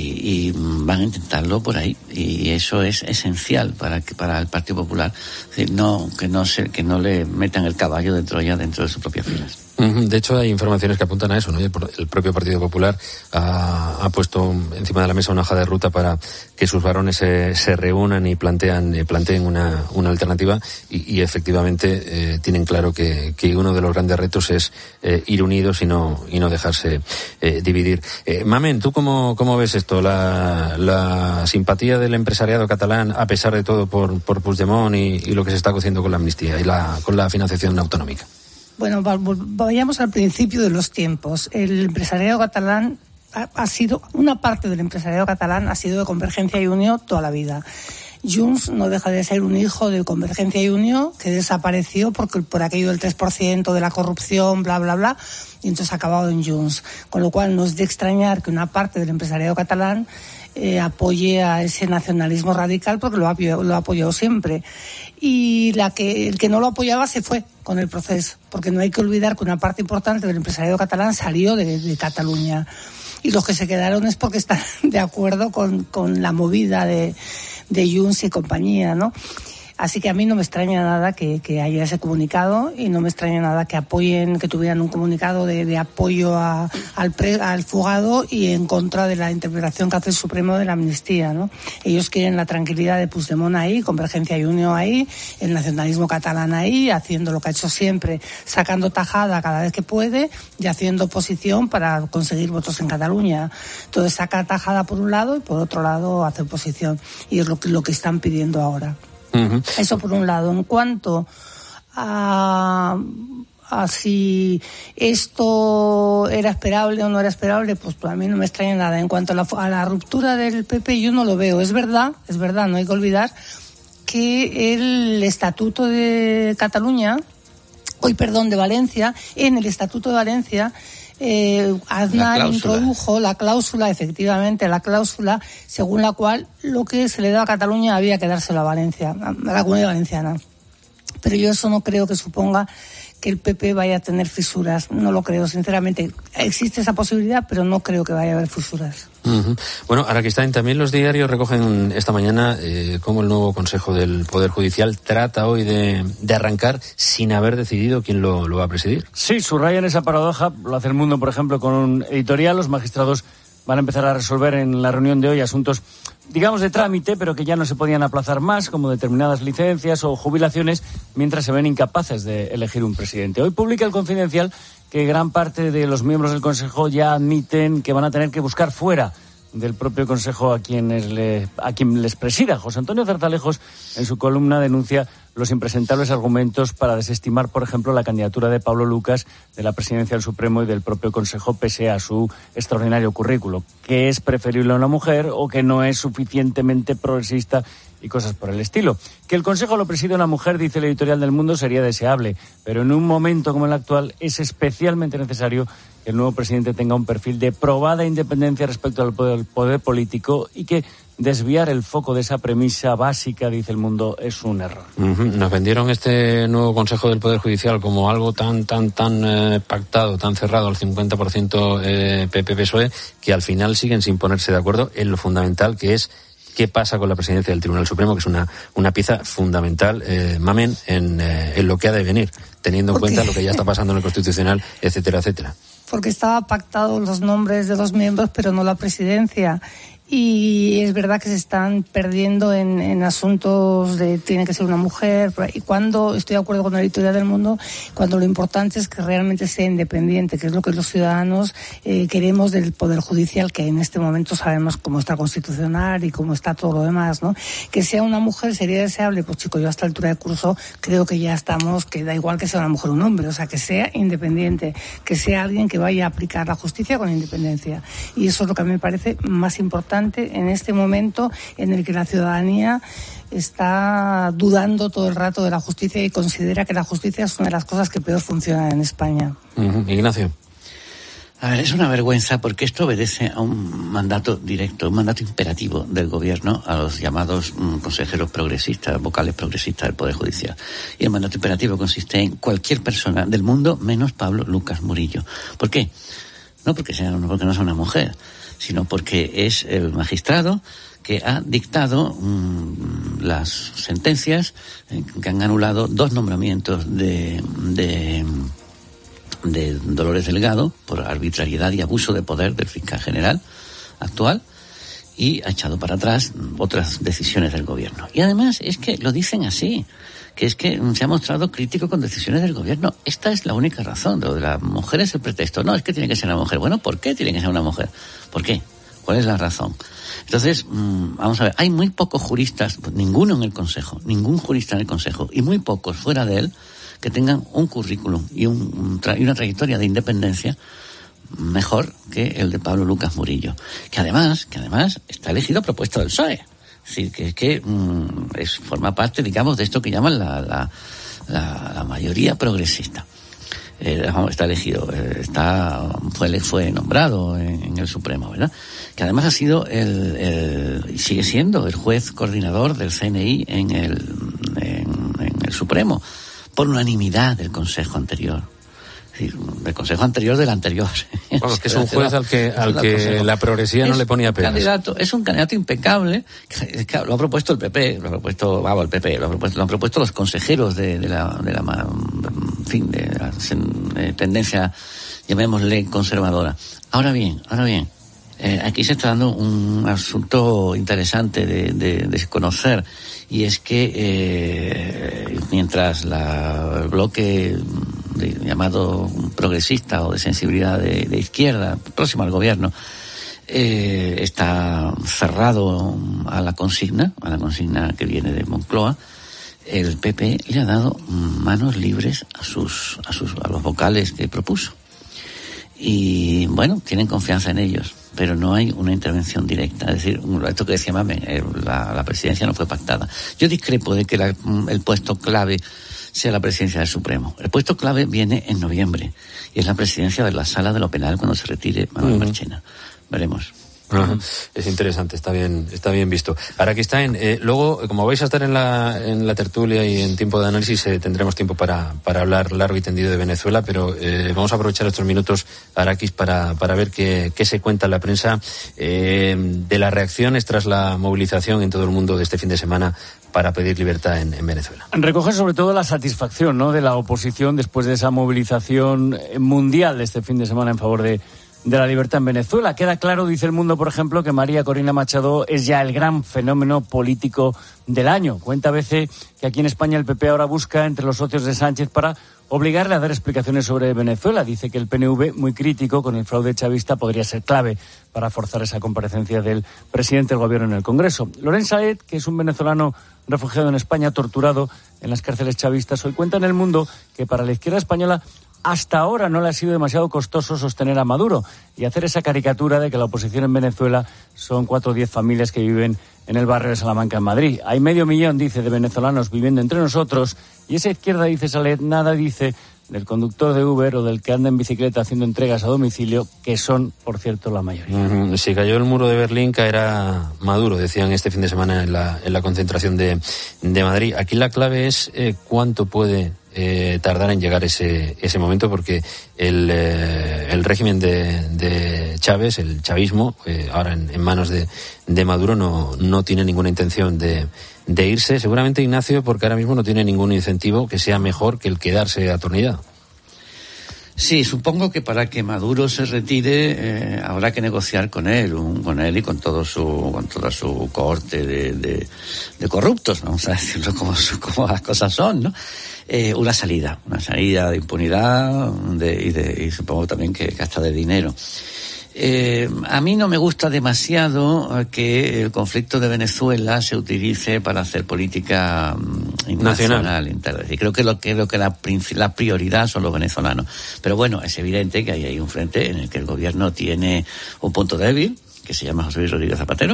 y van a intentarlo por ahí, y eso es esencial para que, para el Partido Popular, es decir, no, que no se, que no le metan el caballo de Troya dentro de sus propias filas. De hecho, hay informaciones que apuntan a eso, ¿no? El propio Partido Popular ha, ha puesto encima de la mesa una hoja de ruta para que sus varones se, se reúnan y plantean, eh, planteen una, una alternativa, y, y efectivamente eh, tienen claro que, que uno de los grandes retos es eh, ir unidos y no, y no dejarse eh, dividir. Eh, Mamen, ¿tú cómo, cómo ves esto? La, la simpatía del empresariado catalán, a pesar de todo, por, por Puigdemont y, y lo que se está cociendo con la amnistía y la, con la financiación autonómica. Bueno, vayamos al principio de los tiempos. El empresariado catalán ha, ha sido, una parte del empresariado catalán ha sido de Convergencia y Unió toda la vida. Junts no deja de ser un hijo de Convergencia y Unió que desapareció porque por aquello del tres por ciento de la corrupción, bla, bla, bla, y entonces ha acabado en Junts. Con lo cual no es de extrañar que una parte del empresariado catalán eh, apoye a ese nacionalismo radical porque lo ha, lo ha apoyado siempre. Y la que, el que no lo apoyaba se fue con el proceso, porque no hay que olvidar que una parte importante del empresariado catalán salió de, de Cataluña. Y los que se quedaron es porque están de acuerdo con, con la movida de, de Junts y compañía, ¿no? Así que a mí no me extraña nada que, que haya ese comunicado y no me extraña nada que apoyen, que tuvieran un comunicado de, de apoyo a, al, pre, al fugado y en contra de la interpretación que hace el Supremo de la amnistía, ¿no? Ellos quieren la tranquilidad de Puigdemont ahí, Convergencia y Unió ahí, el nacionalismo catalán ahí, haciendo lo que ha hecho siempre, sacando tajada cada vez que puede y haciendo oposición para conseguir votos en Cataluña. Entonces saca tajada por un lado y por otro lado hace oposición. Y es lo que, lo que están pidiendo ahora. Uh-huh. Eso por un lado. En cuanto a, a si esto era esperable o no era esperable, pues para mí no me extraña nada. En cuanto a la, a la ruptura del P P, yo no lo veo. Es verdad, es verdad, no hay que olvidar que el Estatuto de Cataluña, hoy perdón, de Valencia, en el Estatuto de Valencia, Eh, Aznar introdujo la cláusula, efectivamente, la cláusula según la cual lo que se le da a Cataluña había que dárselo a Valencia, a la Comunidad Valenciana. Pero yo eso no creo que suponga que el P P vaya a tener fisuras. No lo creo, sinceramente. Existe esa posibilidad, pero no creo que vaya a haber fisuras. Uh-huh. Bueno, ahora que están también los diarios recogen esta mañana eh, cómo el nuevo Consejo del Poder Judicial trata hoy de, de arrancar sin haber decidido quién lo, lo va a presidir. Sí, subrayan esa paradoja, lo hace El Mundo, por ejemplo, con un editorial. Los magistrados van a empezar a resolver en la reunión de hoy asuntos, digamos, de trámite, pero que ya no se podían aplazar más, como determinadas licencias o jubilaciones, mientras se ven incapaces de elegir un presidente. Hoy publica El Confidencial que gran parte de los miembros del Consejo ya admiten que van a tener que buscar fuera del propio Consejo a quienes le, a quien les presida. José Antonio Zarzalejos, en su columna, denuncia los impresentables argumentos para desestimar, por ejemplo, la candidatura de Pablo Lucas de la presidencia del Supremo y del propio Consejo, pese a su extraordinario currículo, que es preferible a una mujer o que no es suficientemente progresista y cosas por el estilo. Que el Consejo lo presida una mujer, dice el editorial del Mundo, sería deseable, pero en un momento como el actual es especialmente necesario que el nuevo presidente tenga un perfil de probada independencia respecto al poder, poder político, y que desviar el foco de esa premisa básica, dice el Mundo, es un error. Uh-huh. Nos vendieron este nuevo Consejo del Poder Judicial como algo tan tan tan eh, pactado, tan cerrado al cincuenta por ciento eh, P P P S O E, que al final siguen sin ponerse de acuerdo en lo fundamental, que es qué pasa con la presidencia del Tribunal Supremo, que es una, una pieza fundamental, eh, Mamen, en, eh, en lo que ha de venir, teniendo en cuenta lo que ya está pasando en el Constitucional, etcétera, etcétera. Porque estaba pactado los nombres de los miembros, pero no la presidencia. Y es verdad que se están perdiendo en, en asuntos de tiene que ser una mujer. Y cuando, estoy de acuerdo con la editorial del Mundo, cuando lo importante es que realmente sea independiente, que es lo que los ciudadanos eh, queremos del Poder Judicial, que en este momento sabemos cómo está constitucional y cómo está todo lo demás, ¿no? Que sea una mujer sería deseable. Pues chico, yo a esta altura de curso creo que ya estamos, que da igual que sea una mujer o un hombre, o sea, que sea independiente, que sea alguien que vaya a aplicar la justicia con independencia. Y eso es lo que a mí me parece más importante en este momento en el que la ciudadanía está dudando todo el rato de la justicia y considera que la justicia es una de las cosas que peor funcionan en España. Uh-huh. Ignacio. A ver, es una vergüenza porque esto obedece a un mandato directo, un mandato imperativo del gobierno a los llamados mm, consejeros progresistas, vocales progresistas del Poder Judicial. Y el mandato imperativo consiste en cualquier persona del mundo menos Pablo Lucas Murillo. ¿Por qué? No porque sea, no porque no sea una mujer, sino porque es el magistrado que ha dictado mmm, las sentencias eh, que han anulado dos nombramientos de, de, de Dolores Delgado por arbitrariedad y abuso de poder del fiscal general actual, y ha echado para atrás otras decisiones del gobierno. Y además es que lo dicen así, que es que se ha mostrado crítico con decisiones del gobierno. Esta es la única razón. Lo de la mujer es el pretexto. No, es que tiene que ser una mujer. Bueno, ¿por qué tiene que ser una mujer? ¿Por qué? ¿Cuál es la razón? Entonces, mmm, vamos a ver, hay muy pocos juristas, ninguno en el Consejo, ningún jurista en el Consejo, y muy pocos fuera de él, que tengan un currículum y, un, un tra- y una trayectoria de independencia mejor que el de Pablo Lucas Murillo, que además, que además está elegido a propuesta del P S O E. Es decir, que es que mmm, es, forma parte, digamos, de esto que llaman la, la, la, la mayoría progresista. Eh, está elegido, eh, está fue fue nombrado en, en el Supremo, ¿verdad? Que además ha sido el, el y sigue siendo el juez coordinador del C N I en el en, en el Supremo por unanimidad del Consejo anterior. Es decir, del Consejo anterior del anterior. Vamos, que es un juez al que al que la progresía no le ponía pegas. Candidato, es un candidato impecable, que, que lo ha propuesto el P P, lo ha propuesto, vamos, el P P, lo, ha propuesto, lo han propuesto los consejeros de, de la, de la, en fin, de la de tendencia, llamémosle, conservadora. Ahora bien, ahora bien, eh, aquí se está dando un asunto interesante de, de, de conocer, y es que eh, mientras la, el bloque de, llamado progresista o de sensibilidad de, de izquierda, próximo al gobierno, eh, está cerrado a la consigna, a la consigna que viene de Moncloa, el P P le ha dado manos libres a sus, a sus, a los vocales que propuso. Y bueno, tienen confianza en ellos, pero no hay una intervención directa. Es decir, esto que decía Mamen, la, la presidencia no fue pactada. Yo discrepo de que la, el puesto clave sea la presidencia del Supremo. El puesto clave viene en noviembre y es la presidencia de la Sala de lo Penal cuando se retire Manuel uh-huh. Marchena. Veremos. Uh-huh. Es interesante, está bien, está bien visto. Araquistáin, eh, luego, como vais a estar en la, en la tertulia y en tiempo de análisis, eh, tendremos tiempo para, para hablar largo y tendido de Venezuela, pero eh, vamos a aprovechar estos minutos, Araquis, para, para ver qué, qué se cuenta en la prensa eh, de las reacciones tras la movilización en todo el mundo de este fin de semana para pedir libertad en, en Venezuela. Recoge sobre todo la satisfacción, ¿no?, de la oposición después de esa movilización mundial de este fin de semana en favor de de la libertad en Venezuela. Queda claro, dice El Mundo, por ejemplo, que María Corina Machado es ya el gran fenómeno político del año. Cuenta a veces que aquí en España el P P ahora busca entre los socios de Sánchez para obligarle a dar explicaciones sobre Venezuela. Dice que el P N V, muy crítico con el fraude chavista, podría ser clave para forzar esa comparecencia del presidente del gobierno en el Congreso. Lorenz Saez, que es un venezolano refugiado en España, torturado en las cárceles chavistas, hoy cuenta en El Mundo que para la izquierda española hasta ahora no le ha sido demasiado costoso sostener a Maduro y hacer esa caricatura de que la oposición en Venezuela son cuatro o diez familias que viven en el barrio de Salamanca en Madrid. Hay medio millón, dice, de venezolanos viviendo entre nosotros, y esa izquierda, dice Salet, nada dice del conductor de Uber o del que anda en bicicleta haciendo entregas a domicilio, que son, por cierto, la mayoría. Uh-huh. Si cayó el muro de Berlín, caerá Maduro, decían este fin de semana en la, en la concentración de, de Madrid. Aquí la clave es eh, cuánto puede Eh, tardar en llegar ese ese momento, porque el eh, el régimen de, de Chávez, el chavismo, eh, ahora en, en manos de, de Maduro, no no tiene ninguna intención de, de irse, seguramente, Ignacio, porque ahora mismo no tiene ningún incentivo que sea mejor que el quedarse atornillado. Sí, supongo que para que Maduro se retire eh, habrá que negociar con él, un, con él y con todo su, con toda su cohorte de, de, de corruptos, vamos a decirlo como, como las cosas son, ¿no? Eh, una salida, una salida de impunidad de, y, de, y supongo también que, que hasta de dinero. Eh, a mí no me gusta demasiado que el conflicto de Venezuela se utilice para hacer política nacional. Y creo que lo que lo que la, la prioridad son los venezolanos. Pero bueno, es evidente que hay, hay un frente en el que el gobierno tiene un punto débil, que se llama José Luis Rodríguez Zapatero.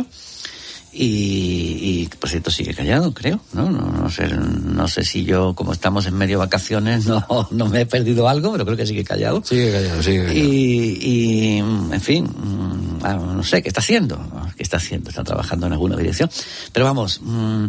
Y, y por cierto sigue callado, creo, ¿no? No, no sé, no sé si yo, como estamos en medio vacaciones, no, no me he perdido algo, pero creo que sigue callado. Sigue callado, sigue callado. Y, y en fin, no sé qué está haciendo, qué está haciendo, está trabajando en alguna dirección. Pero vamos,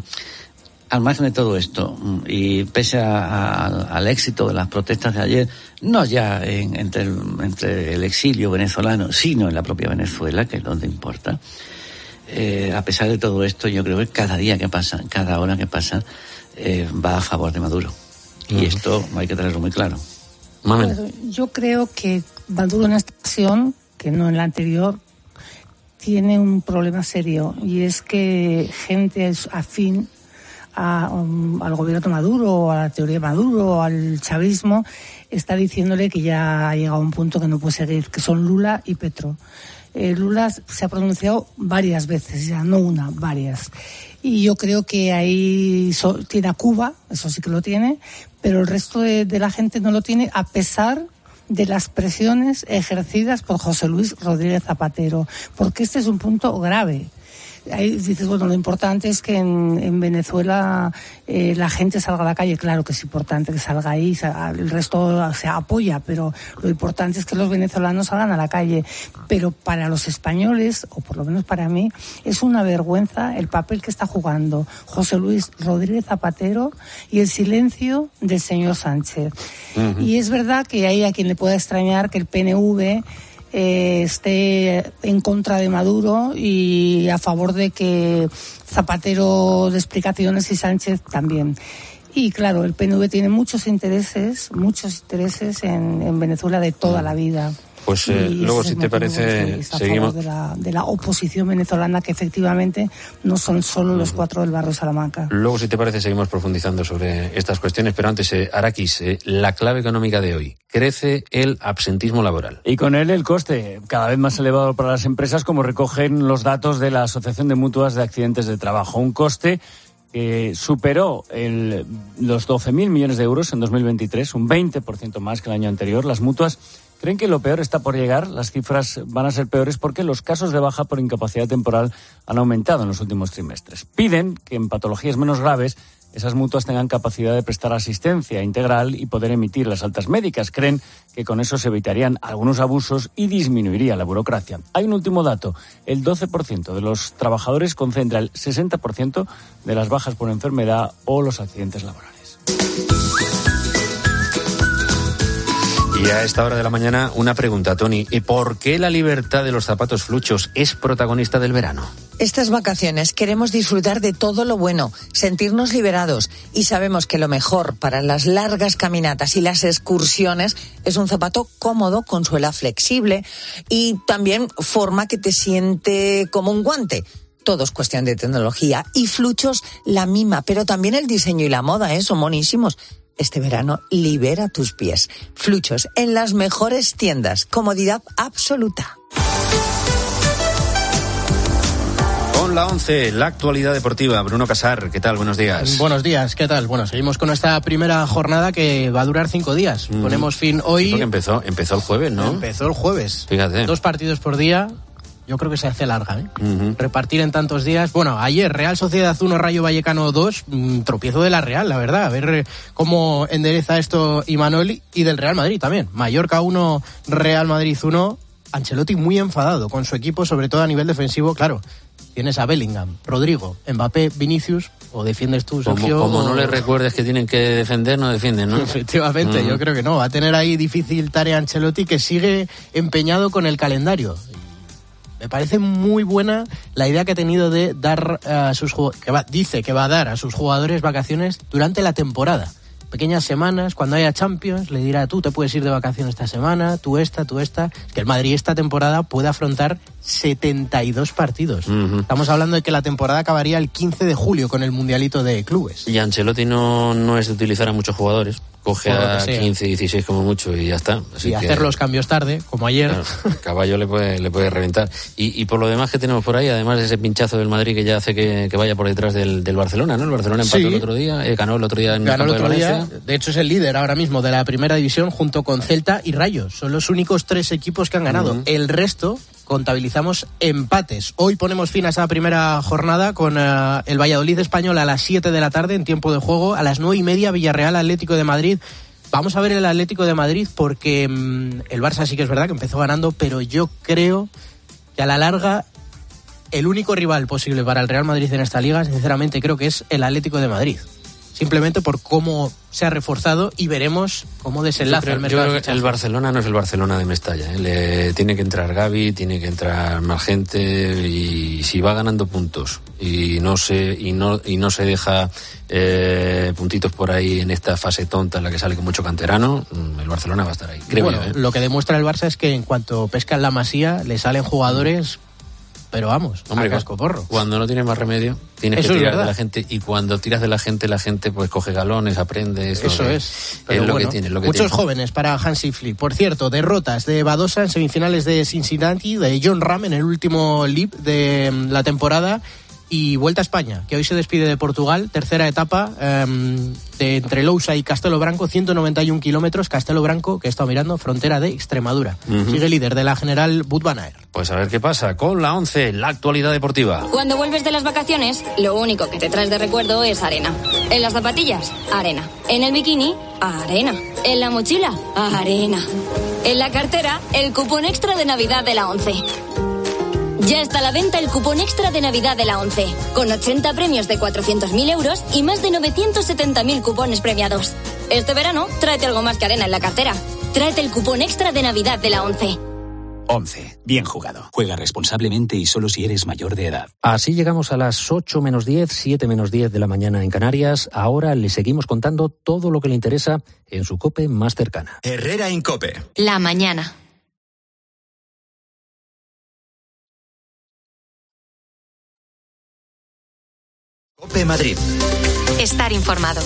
al margen de todo esto, y pese a, a, al éxito de las protestas de ayer, no ya en, entre, el, entre el exilio venezolano, sino en la propia Venezuela, que es donde importa. Eh, a pesar de todo esto, yo creo que cada día que pasa, cada hora que pasa, eh, va a favor de Maduro. Uh-huh. Y esto hay que tenerlo muy claro. Bueno, yo creo que Maduro en esta ocasión, que no en la anterior, tiene un problema serio, y es que gente afín a, um, al gobierno de Maduro, a la teoría de Maduro, al chavismo, está diciéndole que ya ha llegado a un punto que no puede seguir, que son Lula y Petro. Eh, Lula se ha pronunciado varias veces ya, no una, varias. Y yo creo que ahí so, tiene a Cuba, eso sí que lo tiene, pero el resto de, de la gente no lo tiene, a pesar de las presiones ejercidas por José Luis Rodríguez Zapatero, porque este es un punto grave. ahí dices, bueno, lo importante es que en, en Venezuela eh, la gente salga a la calle. Claro que es importante que salga ahí, el resto se apoya, pero lo importante es que los venezolanos salgan a la calle. Pero para los españoles, o por lo menos para mí, es una vergüenza el papel que está jugando José Luis Rodríguez Zapatero y el silencio del señor Sánchez. Uh-huh. Y es verdad que hay a quien le pueda extrañar que el P N V eh, esté en contra de Maduro y a favor de que Zapatero dé explicaciones y Sánchez también. Y claro, el P N V tiene muchos intereses, muchos intereses en, en Venezuela de toda la vida. Pues eh, luego, si te parece, seguimos. De la, de la oposición venezolana, que efectivamente no son solo los cuatro del barrio Salamanca. Luego, si te parece, seguimos profundizando sobre estas cuestiones. Pero antes, eh, Arakis, eh, la clave económica de hoy. Crece el absentismo laboral. Y con él el coste, cada vez más elevado para las empresas, como recogen los datos de la Asociación de Mutuas de Accidentes de Trabajo. Un coste que superó el, los doce mil millones de euros en dos mil veintitrés, un veinte por ciento más que el año anterior. Las mutuas creen que lo peor está por llegar. Las cifras van a ser peores porque los casos de baja por incapacidad temporal han aumentado en los últimos trimestres. Piden que en patologías menos graves esas mutuas tengan capacidad de prestar asistencia integral y poder emitir las altas médicas. Creen que con eso se evitarían algunos abusos y disminuiría la burocracia. Hay un último dato. El doce por ciento de los trabajadores concentra el sesenta por ciento de las bajas por enfermedad o los accidentes laborales. Y a esta hora de la mañana, una pregunta, Tony. ¿Por qué la libertad de los zapatos fluchos es protagonista del verano? Estas vacaciones queremos disfrutar de todo lo bueno, sentirnos liberados, y sabemos que lo mejor para las largas caminatas y las excursiones es un zapato cómodo con suela flexible y también forma que te siente como un guante. Todo es cuestión de tecnología y Fluchos la mima, pero también el diseño y la moda, ¿eh? Son monísimos. Este verano libera tus pies. Fluchos en las mejores tiendas. Comodidad absoluta. Con la once, la actualidad deportiva. Bruno Casar, ¿qué tal? Buenos días. Buenos días, ¿qué tal? Bueno, seguimos con esta primera jornada que va a durar cinco días. Mm. Ponemos fin hoy. Sí, porque empezó, empezó el jueves, ¿no? Empezó el jueves. Fíjate. Dos partidos por día. Yo creo que se hace larga, ¿eh? Uh-huh. Repartir en tantos días. Bueno, ayer Real Sociedad uno, Rayo Vallecano dos, mmm, tropiezo de la Real, la verdad. A ver cómo endereza esto Imanol, y del Real Madrid también. Mallorca uno, Real Madrid uno. Ancelotti muy enfadado con su equipo, sobre todo a nivel defensivo. Claro, tienes a Bellingham, Rodrigo, Mbappé, Vinicius, o defiendes tú, Sergio. Como, como o... no les recuerdes que tienen que defender, no defienden, ¿no? Efectivamente, uh-huh. Yo creo que no. Va a tener ahí difícil tarea Ancelotti, que sigue empeñado con el calendario. Me parece muy buena la idea que ha tenido de dar a sus que va, dice que va a dar a sus jugadores vacaciones durante la temporada. Pequeñas semanas, cuando haya Champions, le dirá, tú te puedes ir de vacaciones esta semana, tú esta, tú esta. Que el Madrid esta temporada puede afrontar setenta y dos partidos. Uh-huh. Estamos hablando de que la temporada acabaría el quince de julio con el Mundialito de Clubes. Y Ancelotti no, no es de utilizar a muchos jugadores. Coge a quince, dieciséis como mucho y ya está. Así y que hacer los cambios tarde, como ayer. Claro, Caballo le puede, le puede reventar. Y, y por lo demás que tenemos por ahí, además de ese pinchazo del Madrid que ya hace que, que vaya por detrás del, del Barcelona, ¿no? El Barcelona empató sí. el otro día, eh, ganó el otro día en ganó el campo el otro de Valencia. Día, de hecho es el líder ahora mismo de la primera división junto con Celta y Rayo. Son los únicos tres equipos que han ganado. Uh-huh. El resto contabilizamos empates. Hoy ponemos fin a esa primera jornada con uh, el Valladolid Español a las siete de la tarde en tiempo de juego. A las nueve y media Villarreal Atlético de Madrid. Vamos a ver el Atlético de Madrid porque mmm, el Barça sí que es verdad que empezó ganando, pero yo creo que a la larga el único rival posible para el Real Madrid en esta liga, sinceramente creo que es el Atlético de Madrid. Simplemente por cómo se ha reforzado y veremos cómo desenlaza el mercado. Yo creo que el Barcelona no es el Barcelona de Mestalla, ¿eh? Le tiene que entrar Gavi, tiene que entrar más gente, y si va ganando puntos y no se y no y no se deja eh, puntitos por ahí en esta fase tonta en la que sale con mucho canterano, el Barcelona va a estar ahí. Creo bueno, yo, ¿eh? Lo que demuestra el Barça es que en cuanto pesca en la Masía le salen jugadores. Pero vamos, hombre, casco porro. Cuando no tienes más remedio, tienes eso que tirar es de la gente, y cuando tiras de la gente, la gente pues coge galones, aprende. Eso, eso que, es. Pero es lo bueno, que tiene. Lo que muchos tiene. Jóvenes para Hansi Flick. Por cierto, derrotas de Badosa en semifinales de Cincinnati, de John Ram en el último lip de la temporada, Y Vuelta a España, que hoy se despide de Portugal, tercera etapa eh, de entre Lousa y Castelo Branco, ciento noventa y un kilómetros. Castelo Branco, que he estado mirando, frontera de Extremadura. Uh-huh. Sigue líder de la general Wout van Aert. Pues a ver qué pasa con la once, la actualidad deportiva. Cuando vuelves de las vacaciones, lo único que te traes de recuerdo es arena. En las zapatillas, arena. En el bikini, arena. En la mochila, arena. En la cartera, el cupón extra de Navidad de la once. Ya está a la venta el cupón extra de Navidad de la once, con ochenta premios de cuatrocientos mil euros y más de novecientos setenta mil cupones premiados. Este verano, tráete algo más que arena en la cartera. Tráete el cupón extra de Navidad de la once. once. Bien jugado. Juega responsablemente y solo si eres mayor de edad. Así llegamos a las ocho menos diez, siete menos diez de la mañana en Canarias. Ahora le seguimos contando todo lo que le interesa en su COPE más cercana. Herrera en COPE. La mañana. COPE Madrid. Estar informado.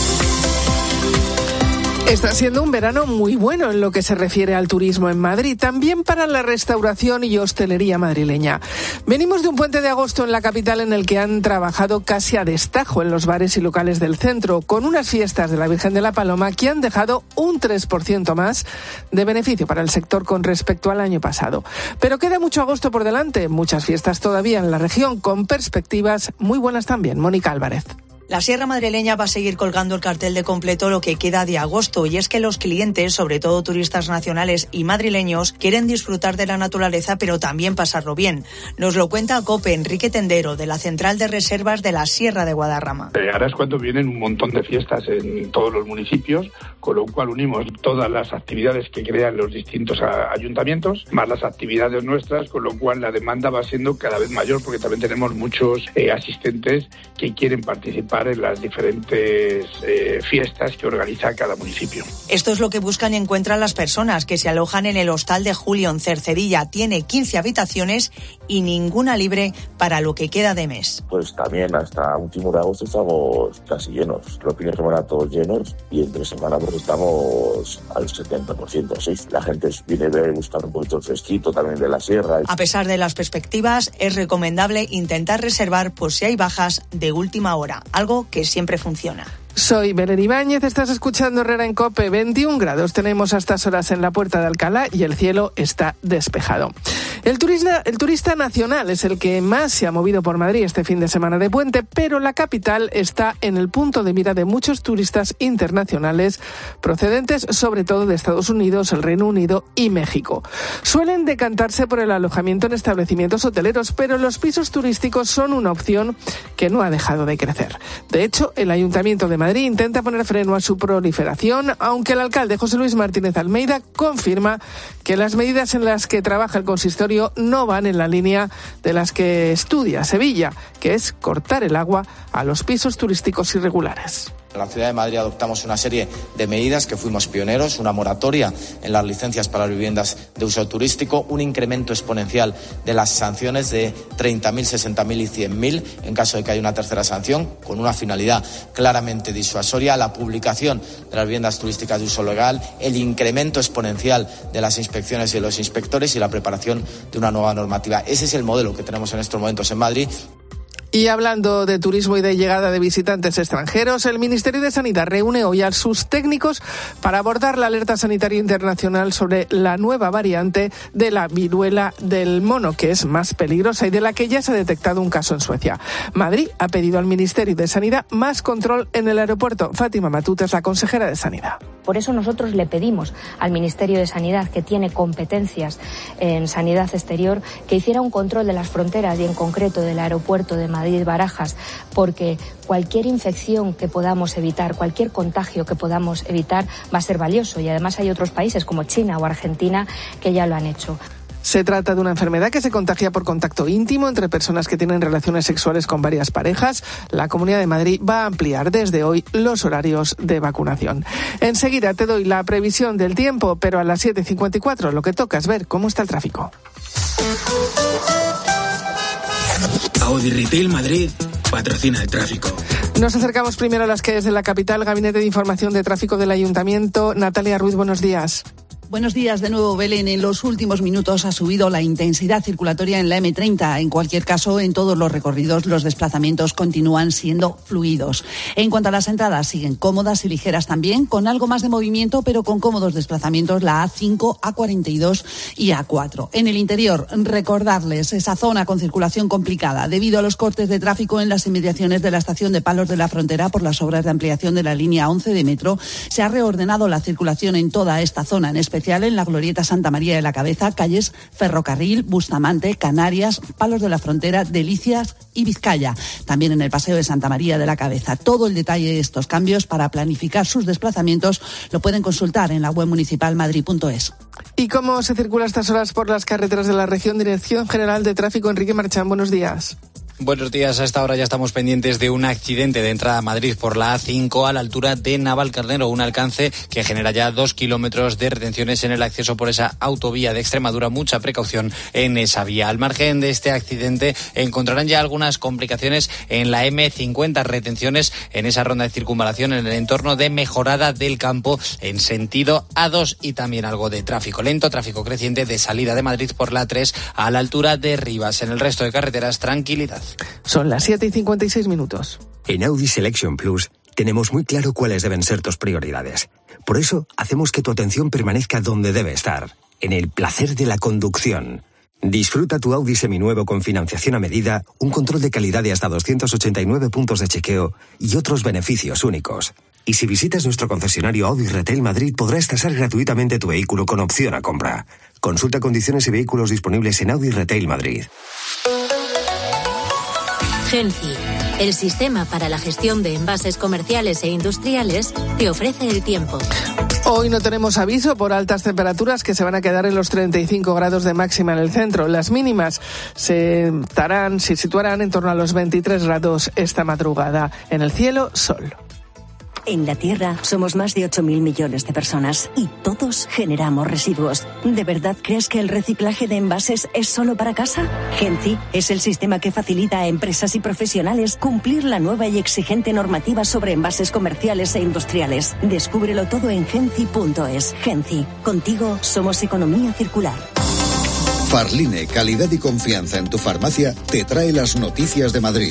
Está siendo un verano muy bueno en lo que se refiere al turismo en Madrid, también para la restauración y hostelería madrileña. Venimos de un puente de agosto en la capital en el que han trabajado casi a destajo en los bares y locales del centro, con unas fiestas de la Virgen de la Paloma que han dejado un tres por ciento más de beneficio para el sector con respecto al año pasado. Pero queda mucho agosto por delante, muchas fiestas todavía en la región, con perspectivas muy buenas también. Mónica Álvarez. La Sierra Madrileña va a seguir colgando el cartel de completo lo que queda de agosto, y es que los clientes, sobre todo turistas nacionales y madrileños, quieren disfrutar de la naturaleza pero también pasarlo bien. Nos lo cuenta COPE Enrique Tendero, de la Central de Reservas de la Sierra de Guadarrama. Eh, ahora es cuando vienen un montón de fiestas en todos los municipios, con lo cual unimos todas las actividades que crean los distintos a- ayuntamientos, más las actividades nuestras, con lo cual la demanda va siendo cada vez mayor, porque también tenemos muchos eh, asistentes que quieren participar en las diferentes eh, fiestas que organiza cada municipio. Esto es lo que buscan y encuentran las personas que se alojan en el hostal de Julio en Cercedilla. Tiene quince habitaciones y ninguna libre para lo que queda de mes. Pues también hasta último de agosto estamos casi llenos. Los fines de semana todos llenos y entre semana pues estamos al setenta por ciento. Sí, la gente viene a buscar un poquito el fresquito también de la sierra. A pesar de las perspectivas, es recomendable intentar reservar por si hay bajas de última hora, algo que siempre funciona. Soy Belén Ibáñez, estás escuchando Herrera en COPE. veintiún grados tenemos a estas horas en la Puerta de Alcalá y el cielo está despejado. El turista, el turista nacional es el que más se ha movido por Madrid este fin de semana de puente, pero la capital está en el punto de mira de muchos turistas internacionales procedentes sobre todo de Estados Unidos, el Reino Unido y México. Suelen decantarse por el alojamiento en establecimientos hoteleros, pero los pisos turísticos son una opción que no ha dejado de crecer. De hecho, el Ayuntamiento de Madrid Madrid intenta poner freno a su proliferación, aunque el alcalde José Luis Martínez Almeida confirma que las medidas en las que trabaja el consistorio no van en la línea de las que estudia Sevilla, que es cortar el agua a los pisos turísticos irregulares. En la ciudad de Madrid adoptamos una serie de medidas que fuimos pioneros, una moratoria en las licencias para las viviendas de uso turístico, un incremento exponencial de las sanciones de treinta mil, sesenta mil y cien mil en caso de que haya una tercera sanción, con una finalidad claramente disuasoria, la publicación de las viviendas turísticas de uso legal, el incremento exponencial de las inspecciones y de los inspectores y la preparación de una nueva normativa. Ese es el modelo que tenemos en estos momentos en Madrid. Y hablando de turismo y de llegada de visitantes extranjeros, el Ministerio de Sanidad reúne hoy a sus técnicos para abordar la alerta sanitaria internacional sobre la nueva variante de la viruela del mono, que es más peligrosa y de la que ya se ha detectado un caso en Suecia. Madrid ha pedido al Ministerio de Sanidad más control en el aeropuerto. Fátima Matute es la consejera de Sanidad. Por eso nosotros le pedimos al Ministerio de Sanidad, que tiene competencias en sanidad exterior, que hiciera un control de las fronteras y en concreto del aeropuerto de Madrid-Barajas, porque cualquier infección que podamos evitar, cualquier contagio que podamos evitar va a ser valioso, y además hay otros países como China o Argentina que ya lo han hecho. Se trata de una enfermedad que se contagia por contacto íntimo entre personas que tienen relaciones sexuales con varias parejas. La Comunidad de Madrid va a ampliar desde hoy los horarios de vacunación. Enseguida te doy la previsión del tiempo, pero a las siete cincuenta y cuatro lo que toca es ver cómo está el tráfico. Audi Retail Madrid patrocina el tráfico. Nos acercamos primero a las calles de la capital. Gabinete de Información de Tráfico del Ayuntamiento. Natalia Ruiz, buenos días. Buenos días de nuevo, Belén. En los últimos minutos ha subido la intensidad circulatoria en la eme treinta. En cualquier caso, en todos los recorridos los desplazamientos continúan siendo fluidos. En cuanto a las entradas, siguen cómodas y ligeras también, con algo más de movimiento, pero con cómodos desplazamientos la A cinco, A cuarenta y dos y A cuatro. En el interior, recordarles esa zona con circulación complicada debido a los cortes de tráfico en las inmediaciones de la estación de Palos de la Frontera por las obras de ampliación de la línea once de metro. Se ha reordenado la circulación en toda esta zona, en especial en la glorieta Santa María de la Cabeza, calles Ferrocarril, Bustamante, Canarias, Palos de la Frontera, Delicias y Vizcaya. También en el Paseo de Santa María de la Cabeza. Todo el detalle de estos cambios para planificar sus desplazamientos lo pueden consultar en la web municipal madrid punto es. ¿Y cómo se circula a estas horas por las carreteras de la región? Dirección General de Tráfico, Enrique Marchán, buenos días. Buenos días, a esta hora ya estamos pendientes de un accidente de entrada a Madrid por la A cinco a la altura de Navalcarnero, un alcance que genera ya dos kilómetros de retenciones en el acceso por esa autovía de Extremadura. Mucha precaución en esa vía. Al margen de este accidente encontrarán ya algunas complicaciones en la eme cincuenta, retenciones en esa ronda de circunvalación en el entorno de Mejorada del Campo en sentido A dos y también algo de tráfico lento, tráfico creciente de salida de Madrid por la A tres a la altura de Rivas. En el resto de carreteras, tranquilidad. Son las siete y cincuenta y seis minutos. En Audi Selection Plus tenemos muy claro cuáles deben ser tus prioridades. Por eso hacemos que tu atención permanezca donde debe estar, en el placer de la conducción. Disfruta tu Audi seminuevo con financiación a medida, un control de calidad de hasta doscientos ochenta y nueve puntos de chequeo y otros beneficios únicos. Y si visitas nuestro concesionario Audi Retail Madrid, podrás tasar gratuitamente tu vehículo con opción a compra. Consulta condiciones y vehículos disponibles en Audi Retail Madrid. Genci, el sistema para la gestión de envases comerciales e industriales, te ofrece el tiempo. Hoy no tenemos aviso por altas temperaturas que se van a quedar en los treinta y cinco grados de máxima en el centro. Las mínimas se, estarán, se situarán en torno a los veintitrés grados esta madrugada. En el cielo, sol. En la Tierra somos más de ocho mil millones de personas y todos generamos residuos. ¿De verdad crees que el reciclaje de envases es solo para casa? Genci es el sistema que facilita a empresas y profesionales cumplir la nueva y exigente normativa sobre envases comerciales e industriales. Descúbrelo todo en genci punto es. Genci, contigo somos economía circular. Farline, calidad y confianza en tu farmacia, te trae las noticias de Madrid.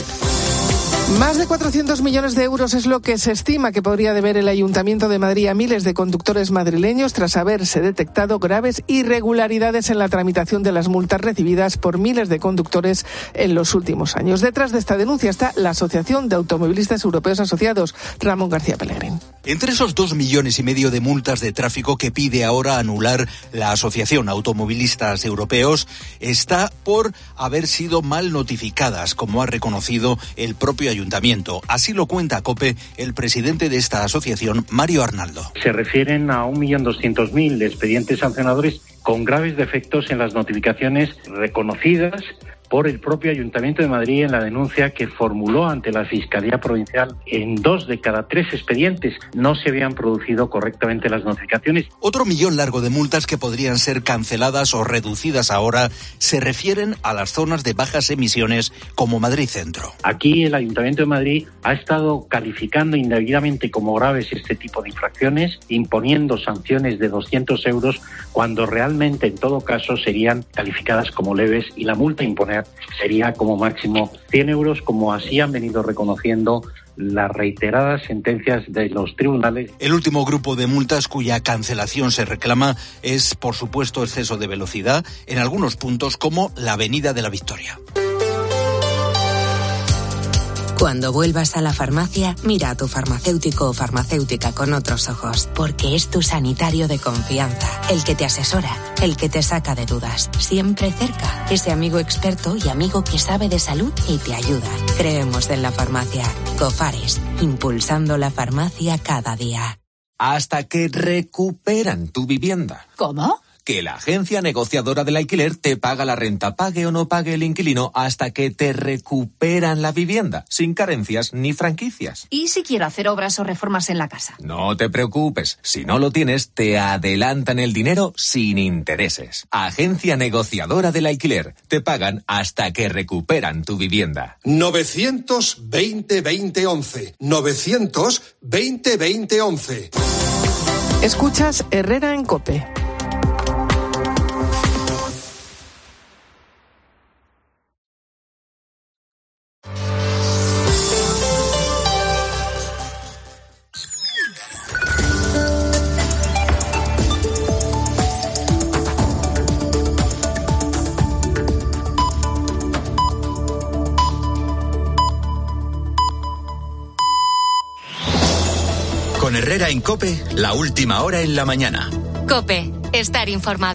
Más de cuatrocientos millones de euros es lo que se estima que podría deber el Ayuntamiento de Madrid a miles de conductores madrileños tras haberse detectado graves irregularidades en la tramitación de las multas recibidas por miles de conductores en los últimos años. Detrás de esta denuncia está la Asociación de Automovilistas Europeos Asociados, Ramón García Pellegrín. Entre esos dos millones y medio de multas de tráfico que pide ahora anular la Asociación Automovilistas Europeos está por haber sido mal notificadas, como ha reconocido el propio Ayuntamiento. Así lo cuenta COPE el presidente de esta asociación, Mario Arnaldo. Se refieren a un millón doscientos mil de expedientes sancionadores con graves defectos en las notificaciones reconocidas por el propio Ayuntamiento de Madrid en la denuncia que formuló ante la Fiscalía Provincial. En dos de cada tres expedientes no se habían producido correctamente las notificaciones. Otro millón largo de multas que podrían ser canceladas o reducidas ahora se refieren a las zonas de bajas emisiones como Madrid Centro. Aquí el Ayuntamiento de Madrid ha estado calificando indebidamente como graves este tipo de infracciones, imponiendo sanciones de doscientos euros cuando realmente en todo caso serían calificadas como leves y la multa a imponer sería como máximo cien euros, como así han venido reconociendo las reiteradas sentencias de los tribunales. El último grupo de multas cuya cancelación se reclama es, por supuesto, exceso de velocidad en algunos puntos como la Avenida de la Victoria. Cuando vuelvas a la farmacia, mira a tu farmacéutico o farmacéutica con otros ojos, porque es tu sanitario de confianza, el que te asesora, el que te saca de dudas, siempre cerca, ese amigo experto y amigo que sabe de salud y te ayuda. Creemos en la farmacia. Cofares, impulsando la farmacia cada día. Hasta que recuperan tu vivienda. ¿Cómo? Que la agencia negociadora del alquiler te paga la renta, pague o no pague el inquilino, hasta que te recuperan la vivienda, sin carencias ni franquicias. ¿Y si quiero hacer obras o reformas en la casa? No te preocupes, si no lo tienes, te adelantan el dinero sin intereses. Agencia negociadora del alquiler, te pagan hasta que recuperan tu vivienda. novecientos veinte veinte once. novecientos veinte veinte once. Escuchas Herrera en COPE. Herrera en COPE, la última hora en la mañana. COPE, estar informado.